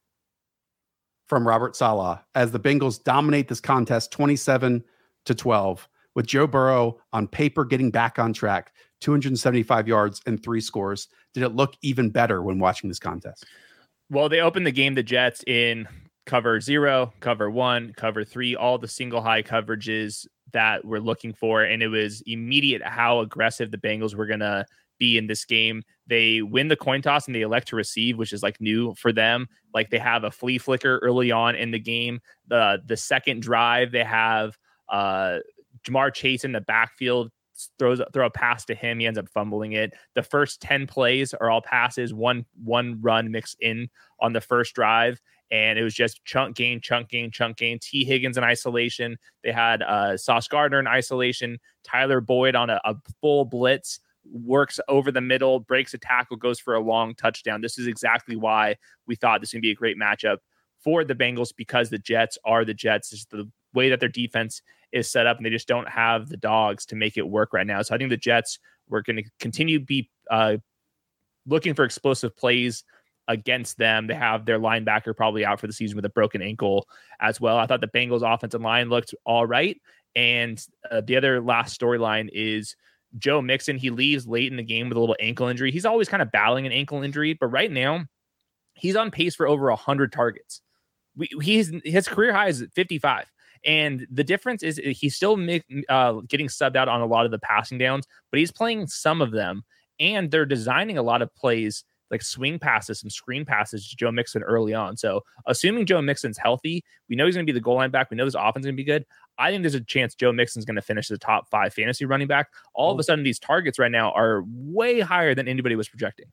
from Robert Saleh as the Bengals dominate this contest 27-12, with Joe Burrow on paper getting back on track, 275 yards and 3 scores. Did it look even better when watching this contest? Well, they opened the game, the Jets, in cover 0, cover 1, cover 3, all the single high coverages that we're looking for. And it was immediate how aggressive the Bengals were going to be in this game. They win the coin toss and they elect to receive, which is like new for them. Like they have a flea flicker early on in the game. The second drive, they have Jamar Chase in the backfield, throw a pass to him. He ends up fumbling it. The first 10 plays are all passes, one run mixed in on the first drive. And it was just chunk gain. T. Higgins in isolation. They had Sauce Gardner in isolation. Tyler Boyd on a full blitz, works over the middle, breaks a tackle, goes for a long touchdown. This is exactly why we thought this would be a great matchup for the Bengals, because the Jets are the Jets. It's the way that their defense is set up, and they just don't have the dogs to make it work right now. So I think the Jets were going to continue to be looking for explosive plays against them. They have their linebacker probably out for the season with a broken ankle as well. I thought the Bengals offensive line looked all right. And the other last storyline is Joe Mixon. He leaves late in the game with a little ankle injury. He's always kind of battling an ankle injury, but right now he's on pace for over 100 targets. His career high is 55. And the difference is he's still getting subbed out on a lot of the passing downs, but he's playing some of them. And they're designing a lot of plays like swing passes, some screen passes to Joe Mixon early on. So assuming Joe Mixon's healthy, we know he's going to be the goal line back. We know this offense is going to be good. I think there's a chance Joe Mixon's going to finish the top 5 fantasy running back. All of a sudden, these targets right now are way higher than anybody was projecting.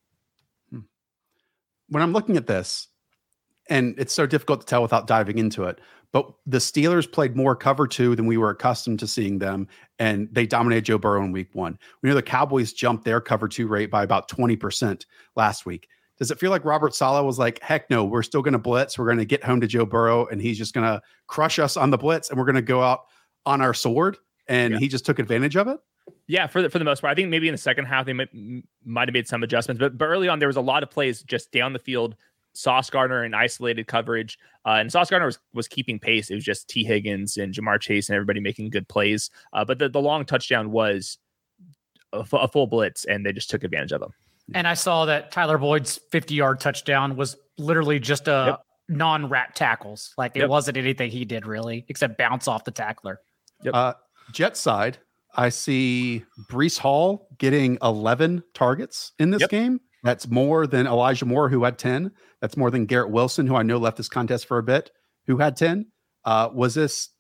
When I'm looking at this, and it's so difficult to tell without diving into it, but the Steelers played more cover 2 than we were accustomed to seeing them, and they dominated Joe Burrow in week 1. We know the Cowboys jumped their cover 2 rate by about 20% last week. Does it feel like Robert Saleh was like, heck no, we're still going to blitz. We're going to get home to Joe Burrow, and he's just going to crush us on the blitz, and we're going to go out on our sword, and he just took advantage of it? Yeah, for the most part. I think maybe in the second half they might have made some adjustments, but early on there was a lot of plays just down the field. Sauce Gardner in isolated coverage, and Sauce Gardner was keeping pace. It was just T. Higgins and Jamar Chase and everybody making good plays. But the long touchdown was a full blitz, and they just took advantage of them. And I saw that Tyler Boyd's 50-yard touchdown was literally just a non-wrap tackles. Like it wasn't anything he did really, except bounce off the tackler. Jet side, I see Breece Hall getting 11 targets in this game. That's more than Elijah Moore, who had 10. That's more than Garrett Wilson, who I know left this contest for a bit, who had 10. Was this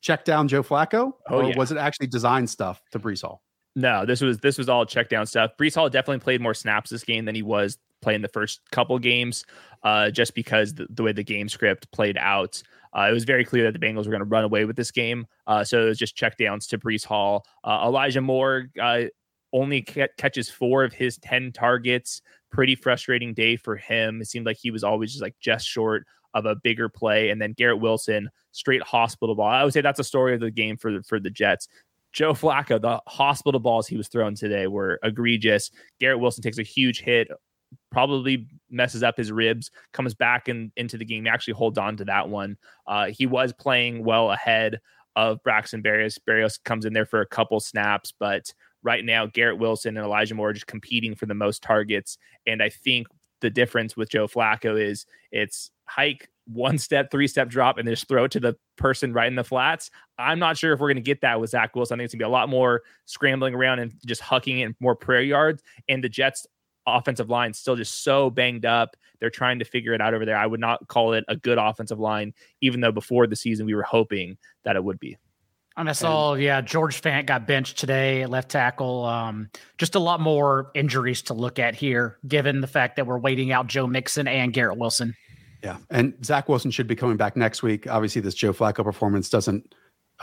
check down Joe Flacco, or yeah. was it actually design stuff to Breece Hall? No, this was all check down stuff. Breece Hall definitely played more snaps this game than he was playing the first couple games, just because the way the game script played out. It was very clear that the Bengals were going to run away with this game. So it was just check downs to Breece Hall. Elijah Moore only catches 4 of his 10 targets. Pretty frustrating day for him. It seemed like he was always just short of a bigger play. And then Garrett Wilson, straight hospital ball. I would say that's a story of the game for the Jets. Joe Flacco, the hospital balls he was throwing today were egregious. Garrett Wilson takes a huge hit, probably messes up his ribs, comes back into the game. He actually holds on to that one. He was playing well ahead of Braxton Berrios. Berrios comes in there for a couple snaps, but right now Garrett Wilson and Elijah Moore are just competing for the most targets. And I think the difference with Joe Flacco is it's hike, 1 step, 3-step drop, and just throw it to the person right in the flats. I'm not sure if we're going to get that with Zach Wilson. I think it's going to be a lot more scrambling around and just hucking it and more prayer yards. And the Jets offensive line still just so banged up. They're trying to figure it out over there. I would not call it a good offensive line, even though before the season we were hoping that it would be. And I saw, George Fant got benched today at left tackle. Just a lot more injuries to look at here, given the fact that we're waiting out Joe Mixon and Garrett Wilson. Yeah, and Zach Wilson should be coming back next week. Obviously, this Joe Flacco performance doesn't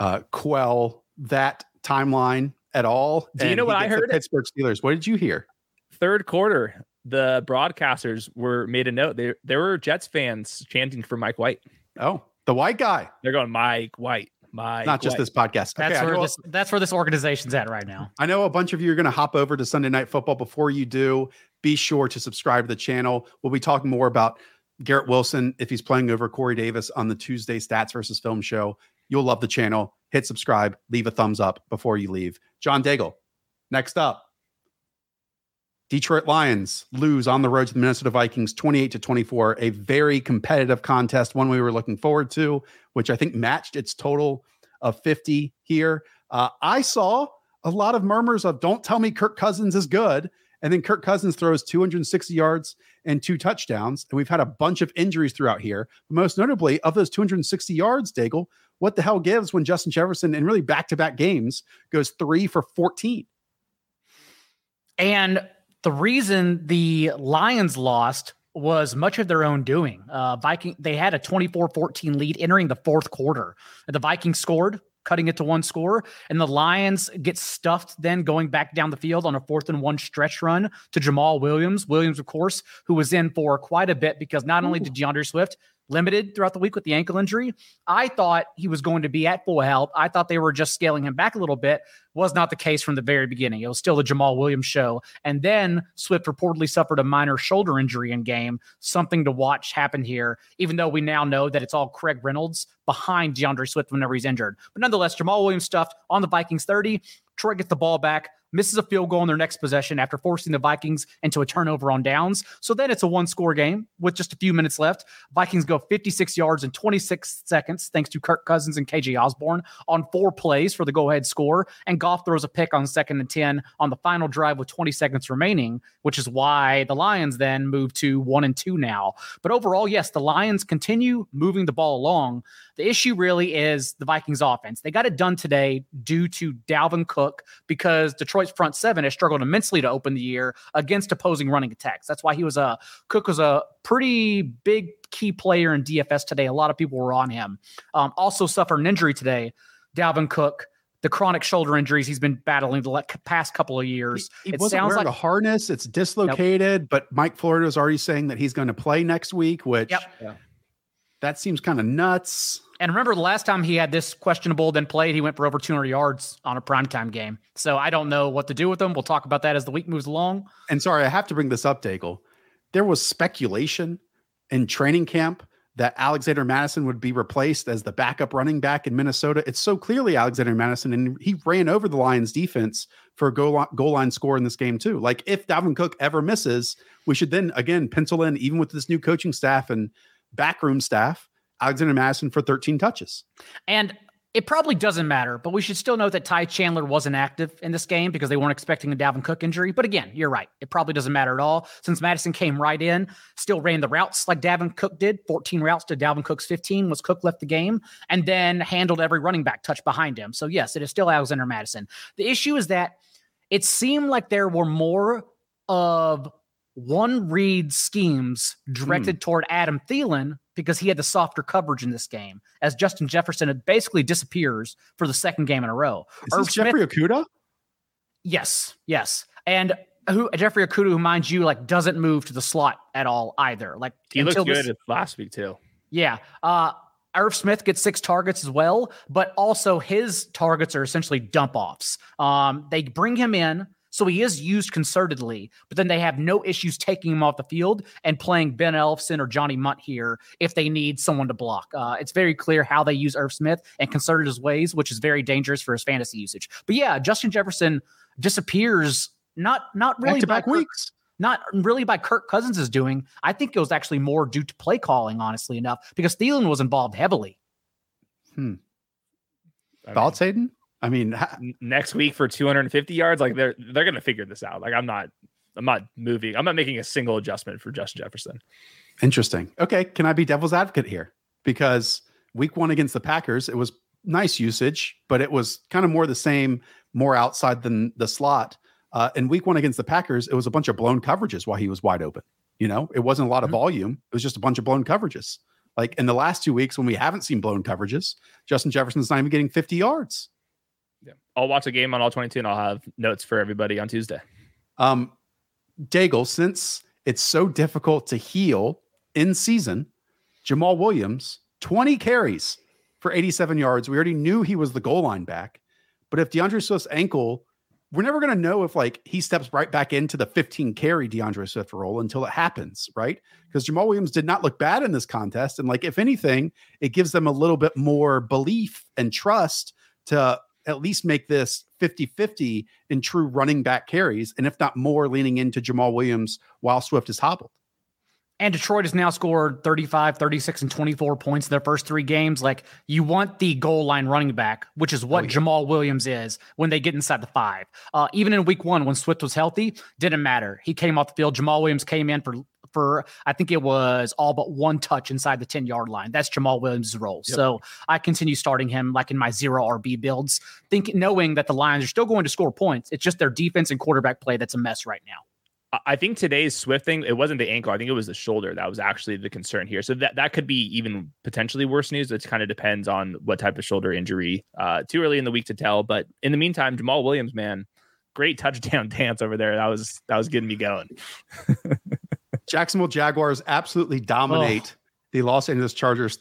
quell that timeline at all. Do you know what I heard? Pittsburgh Steelers. What did you hear? Third quarter, the broadcasters made a note. There were Jets fans chanting for Mike White. Oh, the white guy. They're going, Mike White. Not just this podcast. That's where this organization's at right now. I know a bunch of you are going to hop over to Sunday Night Football. Before you do, be sure to subscribe to the channel. We'll be talking more about Garrett Wilson if he's playing over Corey Davis on the Tuesday Stats versus Film show. You'll love the channel. Hit subscribe. Leave a thumbs up before you leave. John Daigle, next up. Detroit Lions lose on the road to the Minnesota Vikings 28-24, a very competitive contest, one we were looking forward to, which I think matched its total of 50 here. I saw a lot of murmurs of don't tell me Kirk Cousins is good. And then Kirk Cousins throws 260 yards and 2 touchdowns. And we've had a bunch of injuries throughout here. Most notably, of those 260 yards, Daigle, what the hell gives when Justin Jefferson in really back-to-back games goes 3 for 14? And the reason the Lions lost was much of their own doing. They had a 24-14 lead entering the fourth quarter. The Vikings scored, cutting it to 1 score, and the Lions get stuffed then going back down the field on a 4th and 1 stretch run to Jamal Williams. Williams, of course, who was in for quite a bit because not only did DeAndre Swift limited throughout the week with the ankle injury, I thought he was going to be at full health. I thought they were just scaling him back a little bit. Was not the case from the very beginning. It was still the Jamal Williams show. And then Swift reportedly suffered a minor shoulder injury in game. Something to watch happen here, even though we now know that it's all Craig Reynolds behind DeAndre Swift whenever he's injured. But nonetheless, Jamal Williams stuffed on the Vikings 30. Troy gets the ball back, misses a field goal in their next possession after forcing the Vikings into a turnover on downs. So then it's a 1-score game with just a few minutes left. Vikings go 56 yards in 26 seconds, thanks to Kirk Cousins and KJ Osborne on 4 plays for the go-ahead score. And Goff throws a pick on 2nd and 10 on the final drive with 20 seconds remaining, which is why the Lions then move to 1-2 now. But overall, yes, the Lions continue moving the ball along. The issue really is the Vikings offense. They got it done today due to Dalvin Cook because Detroit's front 7 has struggled immensely to open the year against opposing running attacks. That's why Cook was a pretty big key player in DFS today. A lot of people were on him. Also suffered an injury today. Dalvin Cook, the chronic shoulder injuries he's been battling the past couple of years. He wasn't wearing a harness. It's dislocated, but Mike Florida is already saying that he's going to play next week, which that seems kind of nuts. And remember, the last time he had this questionable then played, he went for over 200 yards on a primetime game. So I don't know what to do with him. We'll talk about that as the week moves along. And sorry, I have to bring this up, Daigle. There was speculation in training camp that Alexander Mattison would be replaced as the backup running back in Minnesota. It's so clearly Alexander Mattison, and he ran over the Lions defense for a goal line score in this game too. Like if Dalvin Cook ever misses, we should then again pencil in, even with this new coaching staff and backroom staff, Alexander Mattison for 13 touches. And It probably doesn't matter, but we should still note that Ty Chandler wasn't active in this game because they weren't expecting a Dalvin Cook injury. But again, you're right. It probably doesn't matter at all since Madison came right in, still ran the routes like Dalvin Cook did, 14 routes to Dalvin Cook's 15 was Cook left the game, and then handled every running back touch behind him. So yes, it is still Alexander Madison. The issue is that it seemed like there were more of one read schemes directed toward Adam Thielen because he had the softer coverage in this game, as Justin Jefferson basically disappears for the second game in a row. Is this Jeffrey Okudah? Yes. And Jeffrey Okudah, who, mind you, like doesn't move to the slot at all either. Like he looked good last week too. Yeah. Irv Smith gets 6 targets as well, but also his targets are essentially dump offs. They bring him in, so he is used concertedly, but then they have no issues taking him off the field and playing Ben Elfson or Johnny Munt here if they need someone to block. It's very clear how they use Irv Smith and concerted his ways, which is very dangerous for his fantasy usage. But yeah, Justin Jefferson disappears not really back-to-back weeks. Not really by Kirk Cousins' doing. I think it was actually more due to play calling, honestly enough, because Thielen was involved heavily. Thoughts, Hayden? I mean, next week for 250 yards, like they're going to figure this out. Like I'm not moving. I'm not making a single adjustment for Justin Jefferson. Interesting. Okay. Can I be devil's advocate here? Because week 1 against the Packers, it was nice usage, but it was kind of more the same, more outside than the slot. In week 1 against the Packers, it was a bunch of blown coverages while he was wide open. You know, it wasn't a lot of volume. It was just a bunch of blown coverages. Like in the last 2 weeks when we haven't seen blown coverages, Justin Jefferson's not even getting 50 yards. Yeah. I'll watch a game on All 22 and I'll have notes for everybody on Tuesday. Daigle, since it's so difficult to heal in season, Jamal Williams, 20 carries for 87 yards. We already knew he was the goal line back, but if DeAndre Swift's ankle, we're never going to know if like he steps right back into the 15 carry DeAndre Swift role until it happens, right? Because Jamal Williams did not look bad in this contest. And like, if anything, it gives them a little bit more belief and trust to at least make this 50-50 in true running back carries. And if not more, leaning into Jamal Williams while Swift is hobbled. And Detroit has now scored 35, 36, and 24 points in their first 3 games. Like, you want the goal line running back, which is what Jamal Williams is when they get inside the 5. Even in week 1, when Swift was healthy, didn't matter. He came off the field. Jamal Williams came in for I think it was all but 1 touch inside the 10-yard line. That's Jamal Williams' role. Yep. So I continue starting him like in my 0 RB builds, knowing that the Lions are still going to score points. It's just their defense and quarterback play that's a mess right now. I think today's Swift thing, it wasn't the ankle. I think it was the shoulder that was actually the concern here. So that could be even potentially worse news. It kind of depends on what type of shoulder injury. Too early in the week to tell. But in the meantime, Jamal Williams, man, great touchdown dance over there. That was getting me going. Jacksonville Jaguars absolutely dominate the Los Angeles Chargers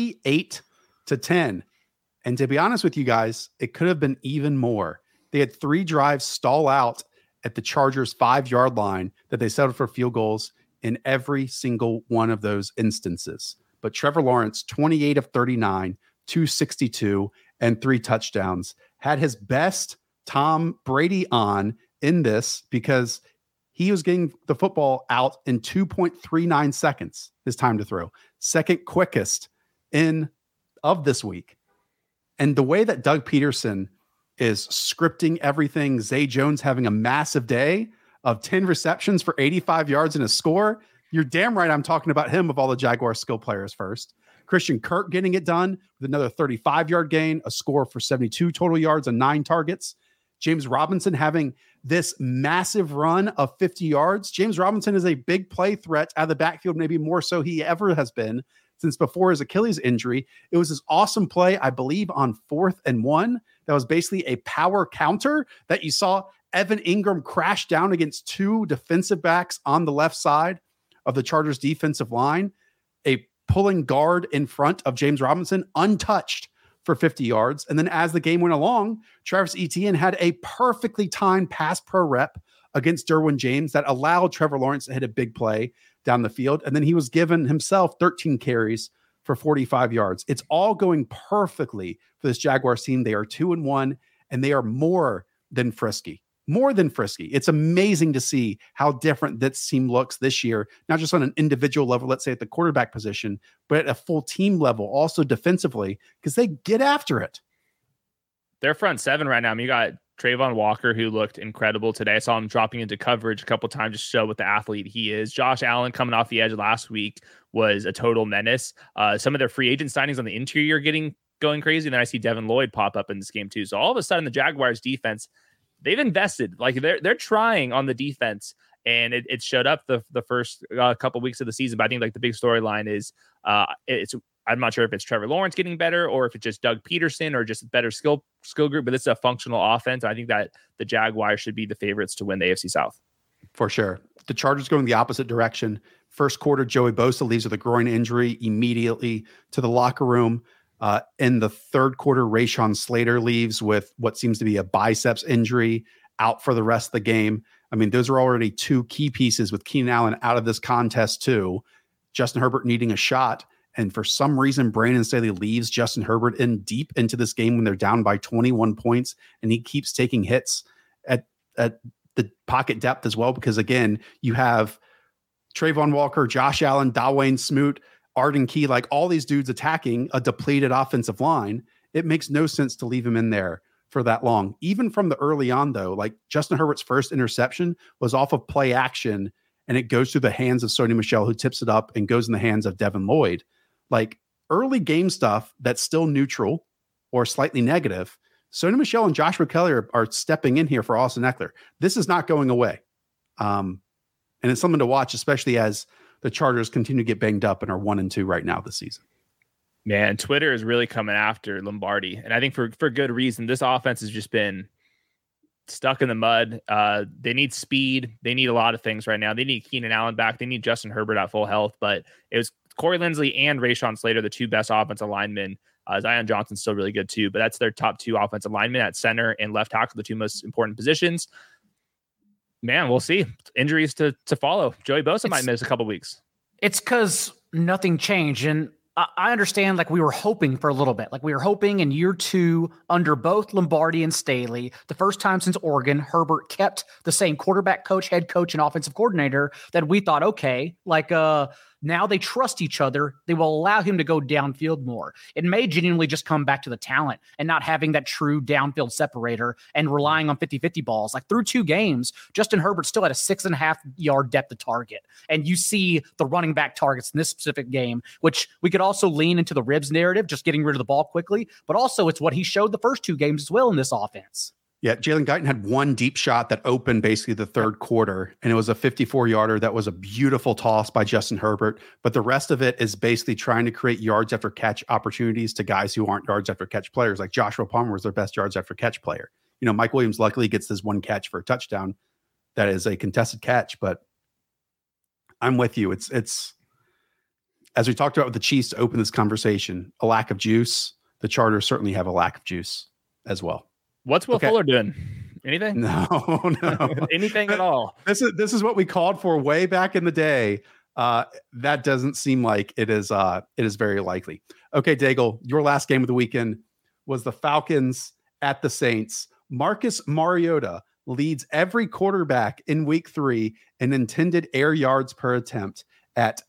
38-10. And to be honest with you guys, it could have been even more. They had 3 drives stall out at the Chargers' 5-yard line that they settled for field goals in every single one of those instances. But Trevor Lawrence, 28 of 39, 262, and 3 touchdowns, had his best Tom Brady on in this because he was getting the football out in 2.39 seconds, his time to throw. Second quickest of this week. And the way that Doug Peterson is scripting everything, Zay Jones having a massive day of 10 receptions for 85 yards and a score, you're damn right I'm talking about him of all the Jaguar skill players first. Christian Kirk getting it done with another 35-yard gain, a score for 72 total yards and 9 targets. James Robinson having this massive run of 50 yards. James Robinson is a big play threat out of the backfield, maybe more so he ever has been since before his Achilles injury. It was this awesome play, I believe, on 4th and 1. That was basically a power counter that you saw Evan Ingram crash down against 2 defensive backs on the left side of the Chargers defensive line, a pulling guard in front of James Robinson, untouched for 50 yards. And then as the game went along, Travis Etienne had a perfectly timed pass pro rep against Derwin James that allowed Trevor Lawrence to hit a big play down the field. And then he was given himself 13 carries for 45 yards. It's all going perfectly for this Jaguars team. They are 2-1, and they are more than frisky. It's amazing to see how different this team looks this year, not just on an individual level, let's say at the quarterback position, but at a full team level, also defensively, because they get after it. Their front seven right now, I mean, you got Trayvon Walker, who looked incredible today. I saw him dropping into coverage a couple times to show what the athlete he is. Josh Allen coming off the edge last week was a total menace. Some of their free agent signings on the interior going crazy. And then I see Devin Lloyd pop up in this game too. So all of a sudden the Jaguars defense, they've invested. Like they're trying on the defense, and it showed up the first couple weeks of the season. But I think like the big storyline is I'm not sure if it's Trevor Lawrence getting better or if it's just Doug Peterson or just a better skill group, but it's a functional offense. I think that the Jaguars should be the favorites to win the AFC South. For sure. The Chargers going the opposite direction. First quarter, Joey Bosa leaves with a groin injury immediately to the locker room. In the third quarter, Rashawn Slater leaves with what seems to be a biceps injury, out for the rest of the game. I mean, those are already two key pieces with Keenan Allen out of this contest too. Justin Herbert needing a shot. And for some reason, Brandon Staley leaves Justin Herbert in deep into this game when they're down by 21 points. And he keeps taking hits at the pocket depth as well. Because again, you have Trayvon Walker, Josh Allen, Dawayne Smoot, Arden Key, like all these dudes attacking a depleted offensive line. It makes no sense to leave him in there for that long. Even from the early on, though, like Justin Herbert's first interception was off of play action, and it goes through the hands of Sony Michel, who tips it up and goes in the hands of Devin Lloyd. Like early game stuff that's still neutral or slightly negative. Sony Michel and Joshua Kelly are stepping in here for Austin Eckler. This is not going away. And it's something to watch, especially as the Chargers continue to get banged up and are 1-2 right now this season. Man, Twitter is really coming after Lombardi. And I think for good reason. This offense has just been stuck in the mud. They need speed. They need a lot of things right now. They need Keenan Allen back. They need Justin Herbert at full health. But it was Corey Linsley and Rashawn Slater, the two best offensive linemen. Zion Johnson's still really good too, but that's their top two offensive linemen at center and left tackle, the two most important positions. Man, we'll see. Injuries to follow. Joey Bosa might miss a couple weeks. It's because nothing changed. And I understand, like, we were hoping for a little bit. Like, we were hoping in year two under both Lombardi and Staley, the first time since Oregon, Herbert kept the same quarterback coach, head coach, and offensive coordinator, that we thought, okay, like, now they trust each other. They will allow him to go downfield more. It may genuinely just come back to the talent and not having that true downfield separator and relying on 50-50 balls. Like through two games, Justin Herbert still had a 6.5 yard depth of target. And you see the running back targets in this specific game, which we could also lean into the ribs narrative, just getting rid of the ball quickly. But also it's what he showed the first two games as well in this offense. Yeah, Jalen Guyton had one deep shot that opened basically the third quarter, and it was a 54-yarder that was a beautiful toss by Justin Herbert. But the rest of it is basically trying to create yards after catch opportunities to guys who aren't yards after catch players. Like Joshua Palmer was their best yards after catch player. You know, Mike Williams luckily gets this one catch for a touchdown. That is a contested catch, but I'm with you. It's as we talked about with the Chiefs to open this conversation, a lack of juice. The Chargers certainly have a lack of juice as well. What's Will Fuller doing? Anything? No. Anything at all. This is what we called for way back in the day. That doesn't seem like it is very likely. Okay, Daigle, your last game of the weekend was the Falcons at the Saints. Marcus Mariota leads every quarterback in week 3 in intended air yards per attempt at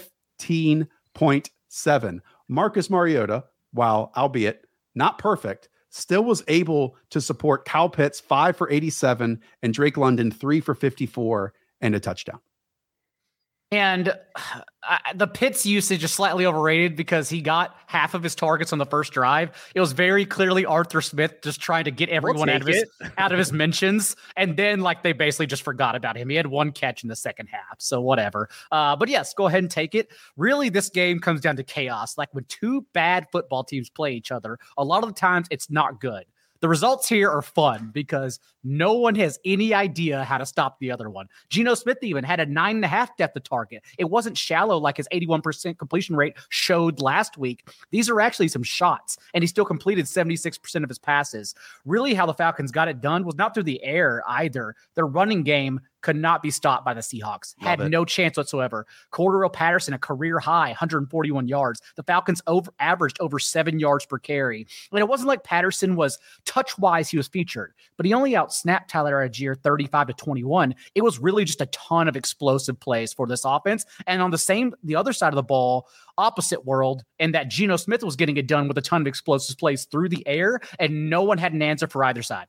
15.7. Marcus Mariota, while albeit not perfect, still was able to support Kyle Pitts 5 for 87 and Drake London 3 for 54 and a touchdown. And the Pitts usage is slightly overrated because he got half of his targets on the first drive. It was very clearly Arthur Smith just trying to get everyone out of his mentions. And then like they basically just forgot about him. He had one catch in the second half. So whatever. But yes, go ahead and take it. Really, this game comes down to chaos. Like when two bad football teams play each other, a lot of the times it's not good. The results here are fun because no one has any idea how to stop the other one. Geno Smith even had a 9.5 depth of target. It wasn't shallow like his 81% completion rate showed last week. These are actually some shots, and he still completed 76% of his passes. Really, how the Falcons got it done was not through the air either. Their running game could not be stopped by the Seahawks. Love Had it. no chance whatsoever. Cordero Patterson, a career high, 141 yards. The Falcons averaged over 7 yards per carry. And it wasn't like Patterson was touch-wise, he was featured, but he only outsnapped Tyler Algier 35-21. It was really just a ton of explosive plays for this offense. And on the other side of the ball, opposite world, and that Geno Smith was getting it done with a ton of explosive plays through the air, and no one had an answer for either side.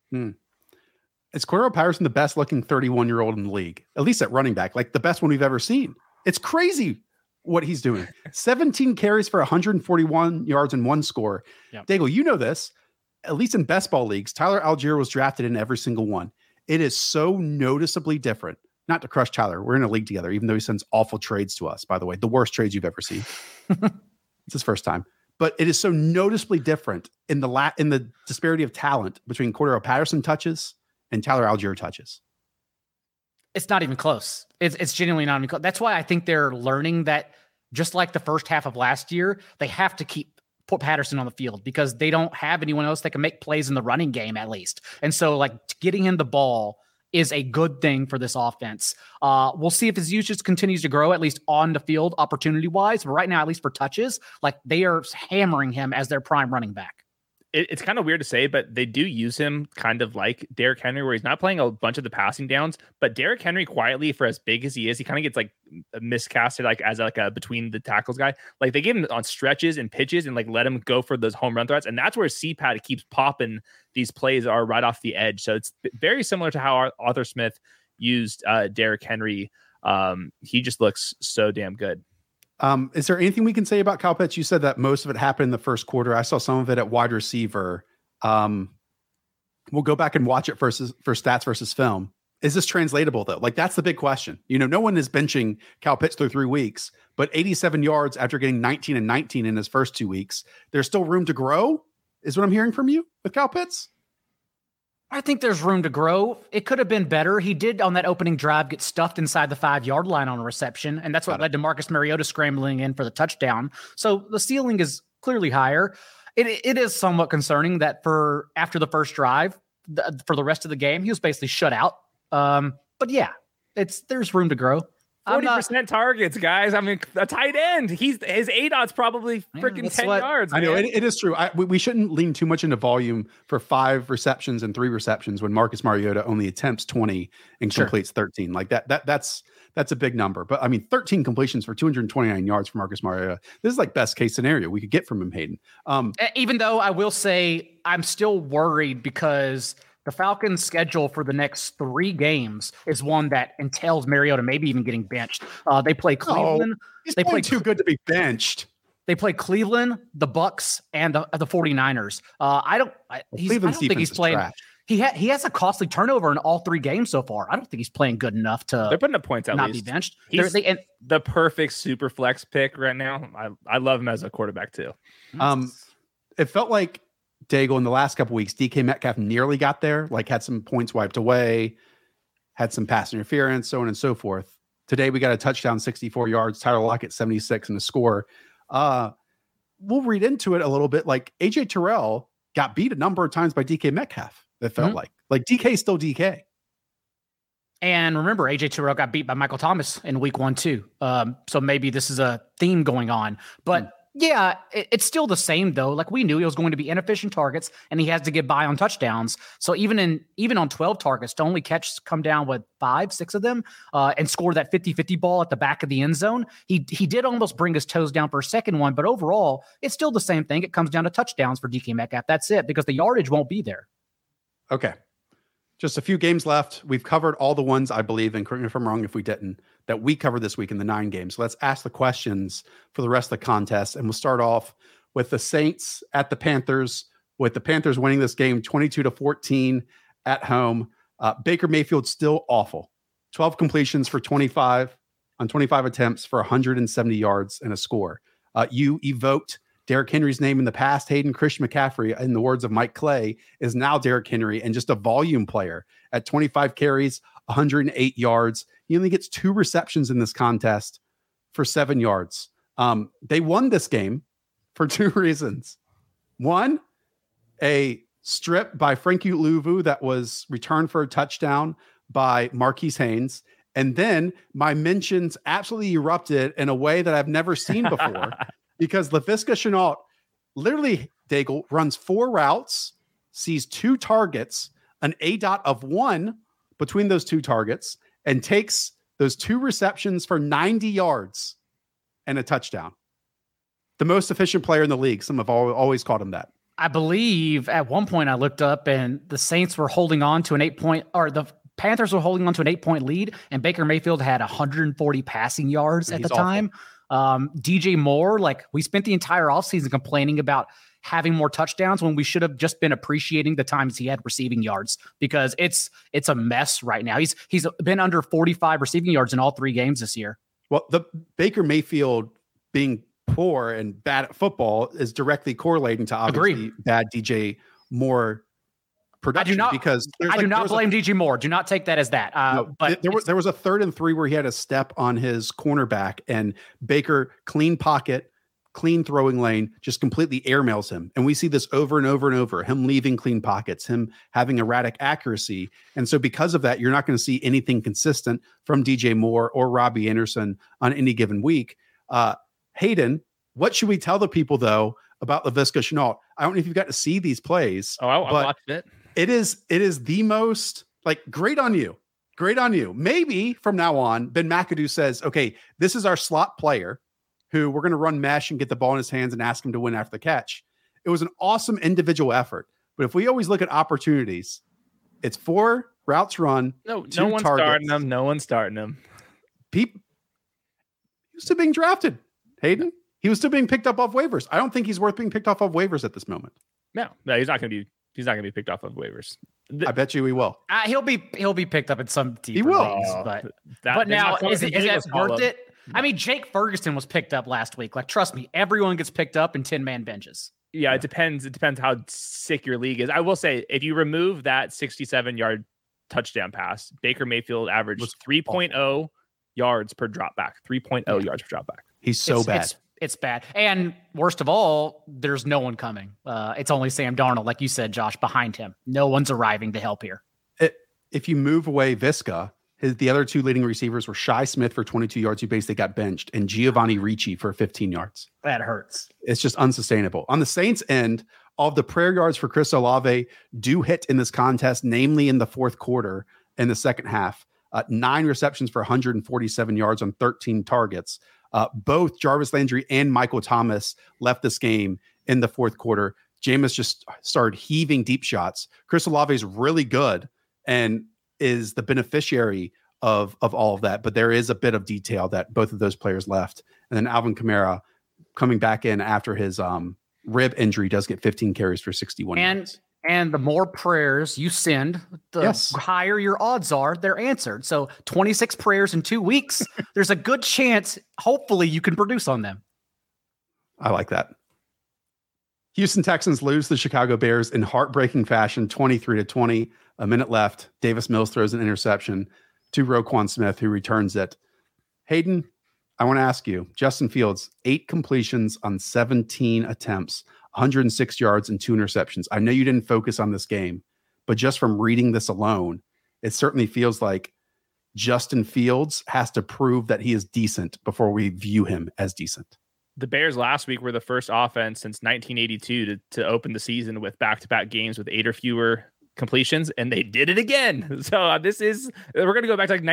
Is Cordero Patterson the best looking 31-year-old in the league, at least at running back, like the best one we've ever seen? It's crazy what he's doing. 17 carries for 141 yards and 1 score. Yep. Daigle, you know this. At least in best ball leagues, Tyler Algier was drafted in every single one. It is so noticeably different. Not to crush Tyler. We're in a league together, even though he sends awful trades to us, by the way. The worst trades you've ever seen. It's his first time. But it is so noticeably different in the disparity of talent between Cordero Patterson touches and Tyler Algier touches. It's not even close. It's genuinely not even close. That's why I think they're learning that, just like the first half of last year, they have to put Patterson on the field because they don't have anyone else that can make plays in the running game, at least. And so, like, getting him the ball is a good thing for this offense. We'll see if his usage continues to grow, at least on the field, opportunity-wise. But right now, at least for touches, like, they are hammering him as their prime running back. It's kind of weird to say, but they do use him kind of like Derrick Henry, where he's not playing a bunch of the passing downs, but Derrick Henry quietly, for as big as he is, he kind of gets like miscasted, like as like a between the tackles guy. Like they give him on stretches and pitches and like let him go for those home run threats. And that's where CPAT keeps popping. These plays are right off the edge. So it's very similar to how Arthur Smith used Derrick Henry. He just looks so damn good. Is there anything we can say about Kyle Pitts? You said that most of it happened in the first quarter. I saw some of it at wide receiver. We'll go back and watch it for stats versus film. Is this translatable though? Like that's the big question. You know, no one is benching Kyle Pitts through 3 weeks, but 87 yards after getting 19 and 19 in his first 2 weeks. There's still room to grow, is what I'm hearing from you with Kyle Pitts. I think there's room to grow. It could have been better. He did on that opening drive get stuffed inside the 5-yard line on a reception, and that's what led to Marcus Mariota scrambling in for the touchdown. So the ceiling is clearly higher. It is somewhat concerning that after the first drive, for the rest of the game, he was basically shut out. But yeah, there's room to grow. 40% targets, guys. I mean, a tight end. His ADOT's probably freaking 10 yards. I know it is true. We shouldn't lean too much into volume for 5 receptions and 3 receptions when Marcus Mariota only attempts 20 and completes 13. Like that's a big number. But I mean, 13 completions for 229 yards for Marcus Mariota. This is like best case scenario we could get from him, Hayden. Even though I will say I'm still worried because the Falcons' schedule for the next 3 games is one that entails Mariota maybe even getting benched. They play Cleveland. They play too good to be benched. They play Cleveland, the Bucks, and the 49ers. I don't think he's playing. He has a costly turnover in all 3 games so far. I don't think he's playing good enough to. They're putting up points at not least. Be benched. He's the perfect super flex pick right now. I love him as a quarterback too. It felt like Daigle in the last couple weeks, DK Metcalf nearly got there, like had some points wiped away, had some pass interference, so on and so forth. Today we got a touchdown, 64 yards, Tyler Lockett 76 and a score. We'll read into it a little bit. Like AJ Terrell got beat a number of times by DK Metcalf. It felt like DK is still DK. And remember, AJ Terrell got beat by Michael Thomas in week 1 too. So maybe this is a theme going on, but yeah, it's still the same though. Like we knew he was going to be inefficient targets and he has to get by on touchdowns. So even on 12 targets to only come down with 5, 6 of them and score that 50-50 ball at the back of the end zone. He did almost bring his toes down for a second one, but overall it's still the same thing. It comes down to touchdowns for DK Metcalf. That's it, because the yardage won't be there. Okay. Just a few games left. We've covered all the ones, I believe, and correct me if I'm wrong if we didn't, that we covered this week in the 9 games. So let's ask the questions for the rest of the contest. And we'll start off with the Saints at the Panthers, with the Panthers winning this game 22-14 at home. Baker Mayfield still awful. 12 completions for 25 on 25 attempts for 170 yards and a score. You evoked Derrick Henry's name in the past. Hayden, Christian McCaffrey, in the words of Mike Clay, is now Derrick Henry and just a volume player at 25 carries, 108 yards. He only gets 2 receptions in this contest for 7 yards. They won this game for 2 reasons. One, a strip by Frankie Louvu that was returned for a touchdown by Marquise Haynes. And then my mentions absolutely erupted in a way that I've never seen before because Laviska Shenault literally, Daigle, runs 4 routes, sees 2 targets, an ADOT of 1 between those 2 targets, and takes those 2 receptions for 90 yards and a touchdown. The most efficient player in the league. Some have always called him that. I believe at one point I looked up and the Saints were holding on to an 8-point, or the Panthers were holding on to an 8-point lead, and Baker Mayfield had 140 passing yards at the time. DJ Moore, like, we spent the entire offseason complaining about having more touchdowns when we should have just been appreciating the times he had receiving yards, because it's a mess right now. He's been under 45 receiving yards in all 3 games this year. Well, the Baker Mayfield being poor and bad at football is directly correlating to obviously bad DJ Moore production. I do not blame DJ Moore. Do not take that as that. But there was a 3rd and 3 where he had a step on his cornerback and Baker clean pocket, clean throwing lane, just completely airmails him. And we see this over and over and over, him leaving clean pockets, him having erratic accuracy. And so because of that, you're not going to see anything consistent from DJ Moore or Robbie Anderson on any given week. Hayden, what should we tell the people though about Laviska Shenault? I don't know if you've got to see these plays. Oh, I watched it. It is the most, like, great on you. Great on you. Maybe from now on, Ben McAdoo says, okay, this is our slot player who we're going to run mesh and get the ball in his hands and ask him to win after the catch. It was an awesome individual effort. But if we always look at opportunities, it's 4 routes run. No one's starting them. No one's starting them. He was still being drafted, Hayden. He was still being picked up off waivers. I don't think he's worth being picked off of waivers at this moment. No, he's not going to be. He's not going to be picked off of waivers. I bet you he will. He'll be picked up in some deeper leagues, but now is that worth it? I mean, Jake Ferguson was picked up last week. Like, trust me, everyone gets picked up in 10-man benches. Yeah, it depends. It depends how sick your league is. I will say, if you remove that 67-yard touchdown pass, Baker Mayfield averaged 3.0 yards per dropback. 3.0 yards per dropback. He's so bad. It's bad. And worst of all, there's no one coming. It's only Sam Darnold, like you said, Josh, behind him. No one's arriving to help here. If you move away Viska, the other 2 leading receivers were Shi Smith for 22 yards, who basically got benched, and Giovanni Ricci for 15 yards. That hurts. It's just unsustainable. On the Saints end, all of the prayer yards for Chris Olave do hit in this contest, namely in the 4th quarter in the second half. 9 receptions for 147 yards on 13 targets. Both Jarvis Landry and Michael Thomas left this game in the 4th quarter. Jameis just started heaving deep shots. Chris Olave is really good and is the beneficiary of all of that. But there is a bit of detail that both of those players left. And then Alvin Kamara coming back in after his rib injury does get 15 carries for 61 yards. And the more prayers you send, the higher your odds are they're answered. So 26 prayers in 2 weeks, there's a good chance, hopefully, you can produce on them. I like that. Houston Texans lose the Chicago Bears in heartbreaking fashion, 23-20. A minute left. Davis Mills throws an interception to Roquan Smith, who returns it. Hayden, I want to ask you, Justin Fields, 8 completions on 17 attempts. 106 yards and 2 interceptions. I know you didn't focus on this game, but just from reading this alone, it certainly feels like Justin Fields has to prove that he is decent before we view him as decent. The Bears last week were the first offense since 1982 to open the season with back-to-back games with 8 or fewer completions, and they did it again. So we're going to go back to like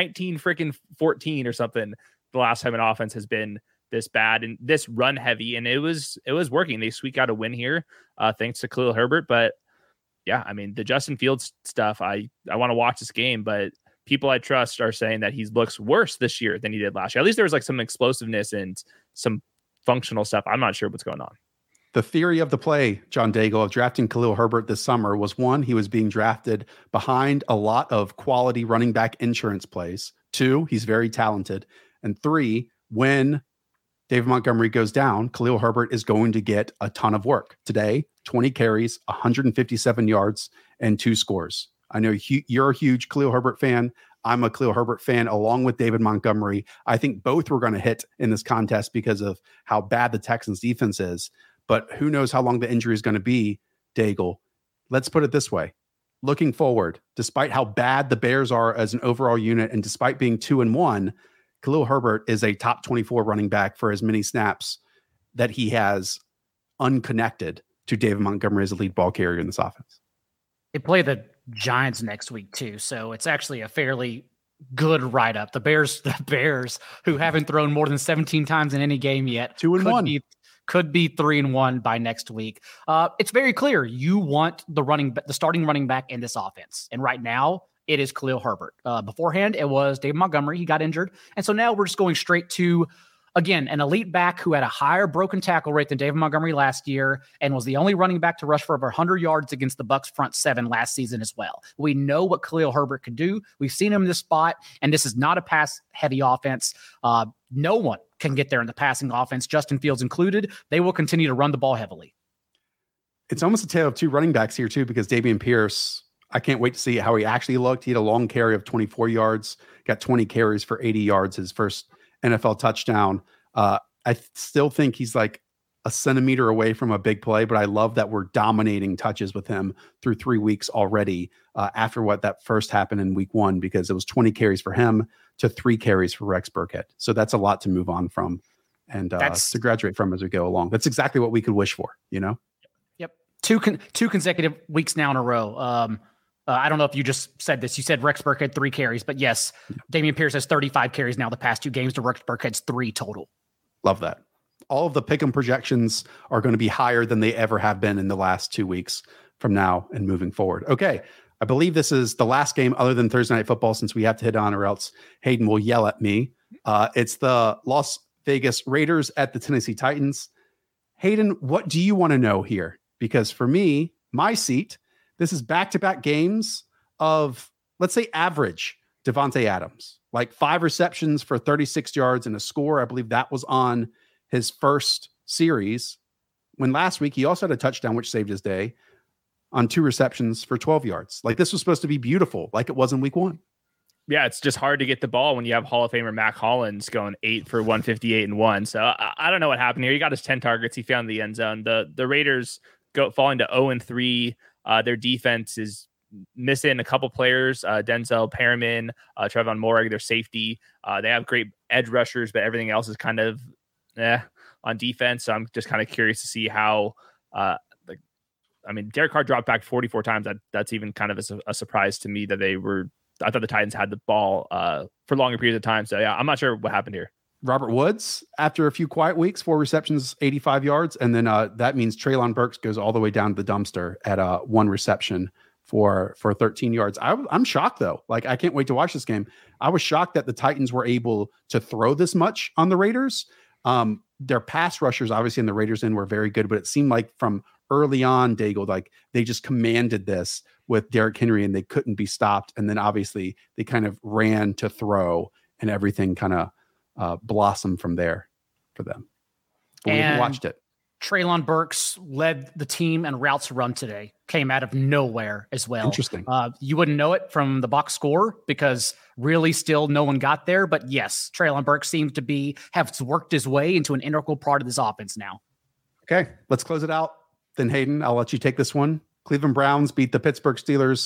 19-14 or something. The last time an offense has been this bad and this run heavy, and it was working. They squeak out a win here thanks to Khalil Herbert. But yeah, I mean, the Justin Fields stuff, I want to watch this game, but people I trust are saying that he looks worse this year than he did last year. At least there was like some explosiveness and some functional stuff. I'm not sure what's going on. The theory of the play, John Daigle, of drafting Khalil Herbert this summer was, 1, he was being drafted behind a lot of quality running back insurance plays. 2, he's very talented. And 3, when David Montgomery goes down, Khalil Herbert is going to get a ton of work. Today, 20 carries, 157 yards, and 2 scores. I know you're a huge Khalil Herbert fan. I'm a Khalil Herbert fan along with David Montgomery. I think both were going to hit in this contest because of how bad the Texans defense is. But who knows how long the injury is going to be, Daigle. Let's put it this way. looking forward, despite how bad the Bears are as an overall unit, and despite being 2-1, Khalil Herbert is a top 24 running back for as many snaps that he has unconnected to David Montgomery as a lead ball carrier in this offense. They play the Giants next week too, so it's actually a fairly good write-up. The Bears, who haven't thrown more than 17 times in any game yet, 2-1. Could be 3-1 by next week. It's very clear you want the starting running back in this offense, and right now it is Khalil Herbert. Beforehand, it was David Montgomery. He got injured, and so now we're just going straight to, again, an elite back who had a higher broken tackle rate than David Montgomery last year and was the only running back to rush for over 100 yards against the Bucs front seven last season as well. We know what Khalil Herbert can do. We've seen him in this spot, and this is not a pass-heavy offense. No one can get there in the passing offense, Justin Fields included. They will continue to run the ball heavily. It's almost a tale of two running backs here too, because Dameon Pierce, I can't wait to see how he actually looked. He had a long carry of 24 yards, got 20 carries for 80 yards, his first NFL touchdown. I still think he's like a centimeter away from a big play, but I love that we're dominating touches with him through 3 weeks already after what that first happened in week 1, because it was 20 carries for him to 3 carries for Rex Burkhead. So that's a lot to move on from and to graduate from as we go along. That's exactly what we could wish for, you know? Yep. Two consecutive weeks now in a row. I don't know if you just said this. You said Rex Burkhead 3 carries, but yes, Dameon Pierce has 35 carries now the past 2 games to Rex Burkhead's 3 total. Love that. All of the pick'em projections are going to be higher than they ever have been in the last 2 weeks from now and moving forward. Okay. I believe this is the last game other than Thursday Night Football, since we have to hit on, or else Hayden will yell at me. It's the Las Vegas Raiders at the Tennessee Titans. Hayden, what do you want to know here? Because for me, my seat, this is back-to-back games of, let's say, average Devontae Adams, like 5 receptions for 36 yards and a score. I believe that was on his first series, when last week he also had a touchdown, which saved his day, on 2 receptions for 12 yards. Like, this was supposed to be beautiful, like it was in week 1. Yeah, it's just hard to get the ball when you have Hall of Famer Mac Hollins going 8 for 158 and 1. So I don't know what happened here. He got his 10 targets. He found the end zone. The Raiders falling to 0-3. Their defense is missing a couple players, Denzel Perriman, Trevon Moehrig, their safety. They have great edge rushers, but everything else is kind of on defense. So I'm just kind of curious to see how Derek Carr dropped back 44 times. That's even kind of a surprise to me that I thought the Titans had the ball for longer periods of time. So yeah, I'm not sure what happened here. Robert Woods, after a few quiet weeks, 4 receptions, 85 yards. And then that means Treylon Burks goes all the way down to the dumpster at 1 reception for 13 yards. I'm shocked though. Like, I can't wait to watch this game. I was shocked that the Titans were able to throw this much on the Raiders. Their pass rushers, obviously, in the Raiders end were very good, but it seemed like from early on, Daigle, like they just commanded this with Derrick Henry and they couldn't be stopped. And then obviously they kind of ran to throw and everything kind of blossomed from there for them. But we watched it. Treylon Burks led the team in routes run today, came out of nowhere as well. Interesting. You wouldn't know it from the box score because really still no one got there. But yes, Treylon Burks seems to have worked his way into an integral part of this offense now. Okay, let's close it out. Then Hayden, I'll let you take this one. Cleveland Browns beat the Pittsburgh Steelers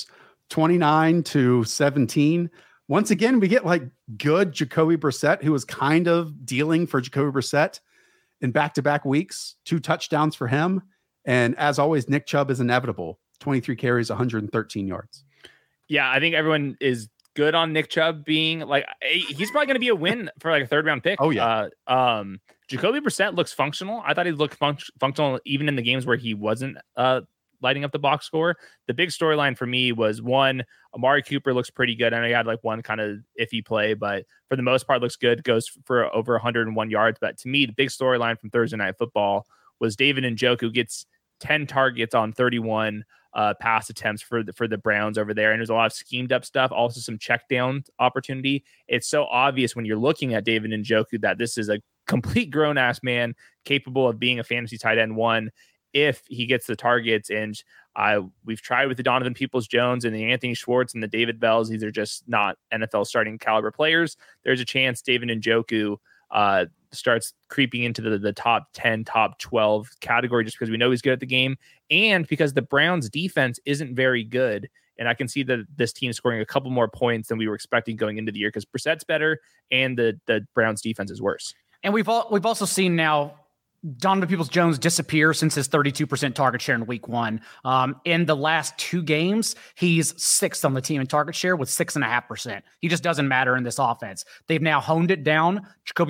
29-17. Once again, we get like good Jacoby Brissett, who was kind of dealing for Jacoby Brissett in back-to-back weeks, 2 touchdowns for him. And as always, Nick Chubb is inevitable. 23 carries, 113 yards. Yeah, I think everyone is good on Nick Chubb being like, he's probably going to be a win for like a 3rd-round pick. Oh, yeah. Jacoby Brissett looks functional. I thought he looked functional even in the games where he wasn't lighting up the box score. The big storyline for me was, one, Amari Cooper looks pretty good. I know he had like one kind of iffy play, but for the most part looks good, goes for over 101 yards. But to me, the big storyline from Thursday Night Football was David Njoku gets 10 targets on 31 pass attempts for the Browns over there. And there's a lot of schemed up stuff, also some check down opportunity. It's so obvious when you're looking at David Njoku that this is a complete grown ass man capable of being a fantasy tight end 1 if he gets the targets. And we've tried with the Donovan Peoples-Jones and the Anthony Schwartz and the David Bells. These are just not NFL starting caliber players. There's a chance David Njoku starts creeping into the top 10, top 12 category just because we know he's good at the game and because the Browns defense isn't very good And I can see that this team scoring a couple more points than we were expecting going into the year because Brissett's better and the Browns defense is worse. And we've also seen now Donovan Peoples-Jones disappear since his 32% target share in week 1. In the last 2 games, he's 6th on the team in target share with 6.5%. He just doesn't matter in this offense. They've now honed it down. Jacoby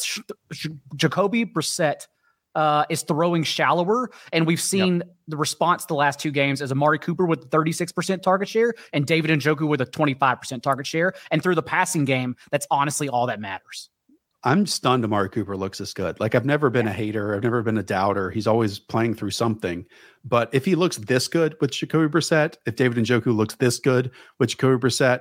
Brissett is throwing shallower, and we've seen the response the last 2 games as Amari Cooper with 36% target share and David Njoku with a 25% target share. And through the passing game, that's honestly all that matters. I'm stunned Amari Cooper looks this good. Like, I've never been a hater. I've never been a doubter. He's always playing through something. But if he looks this good with Jacoby Brissett, if David Njoku looks this good with Jacoby Brissett,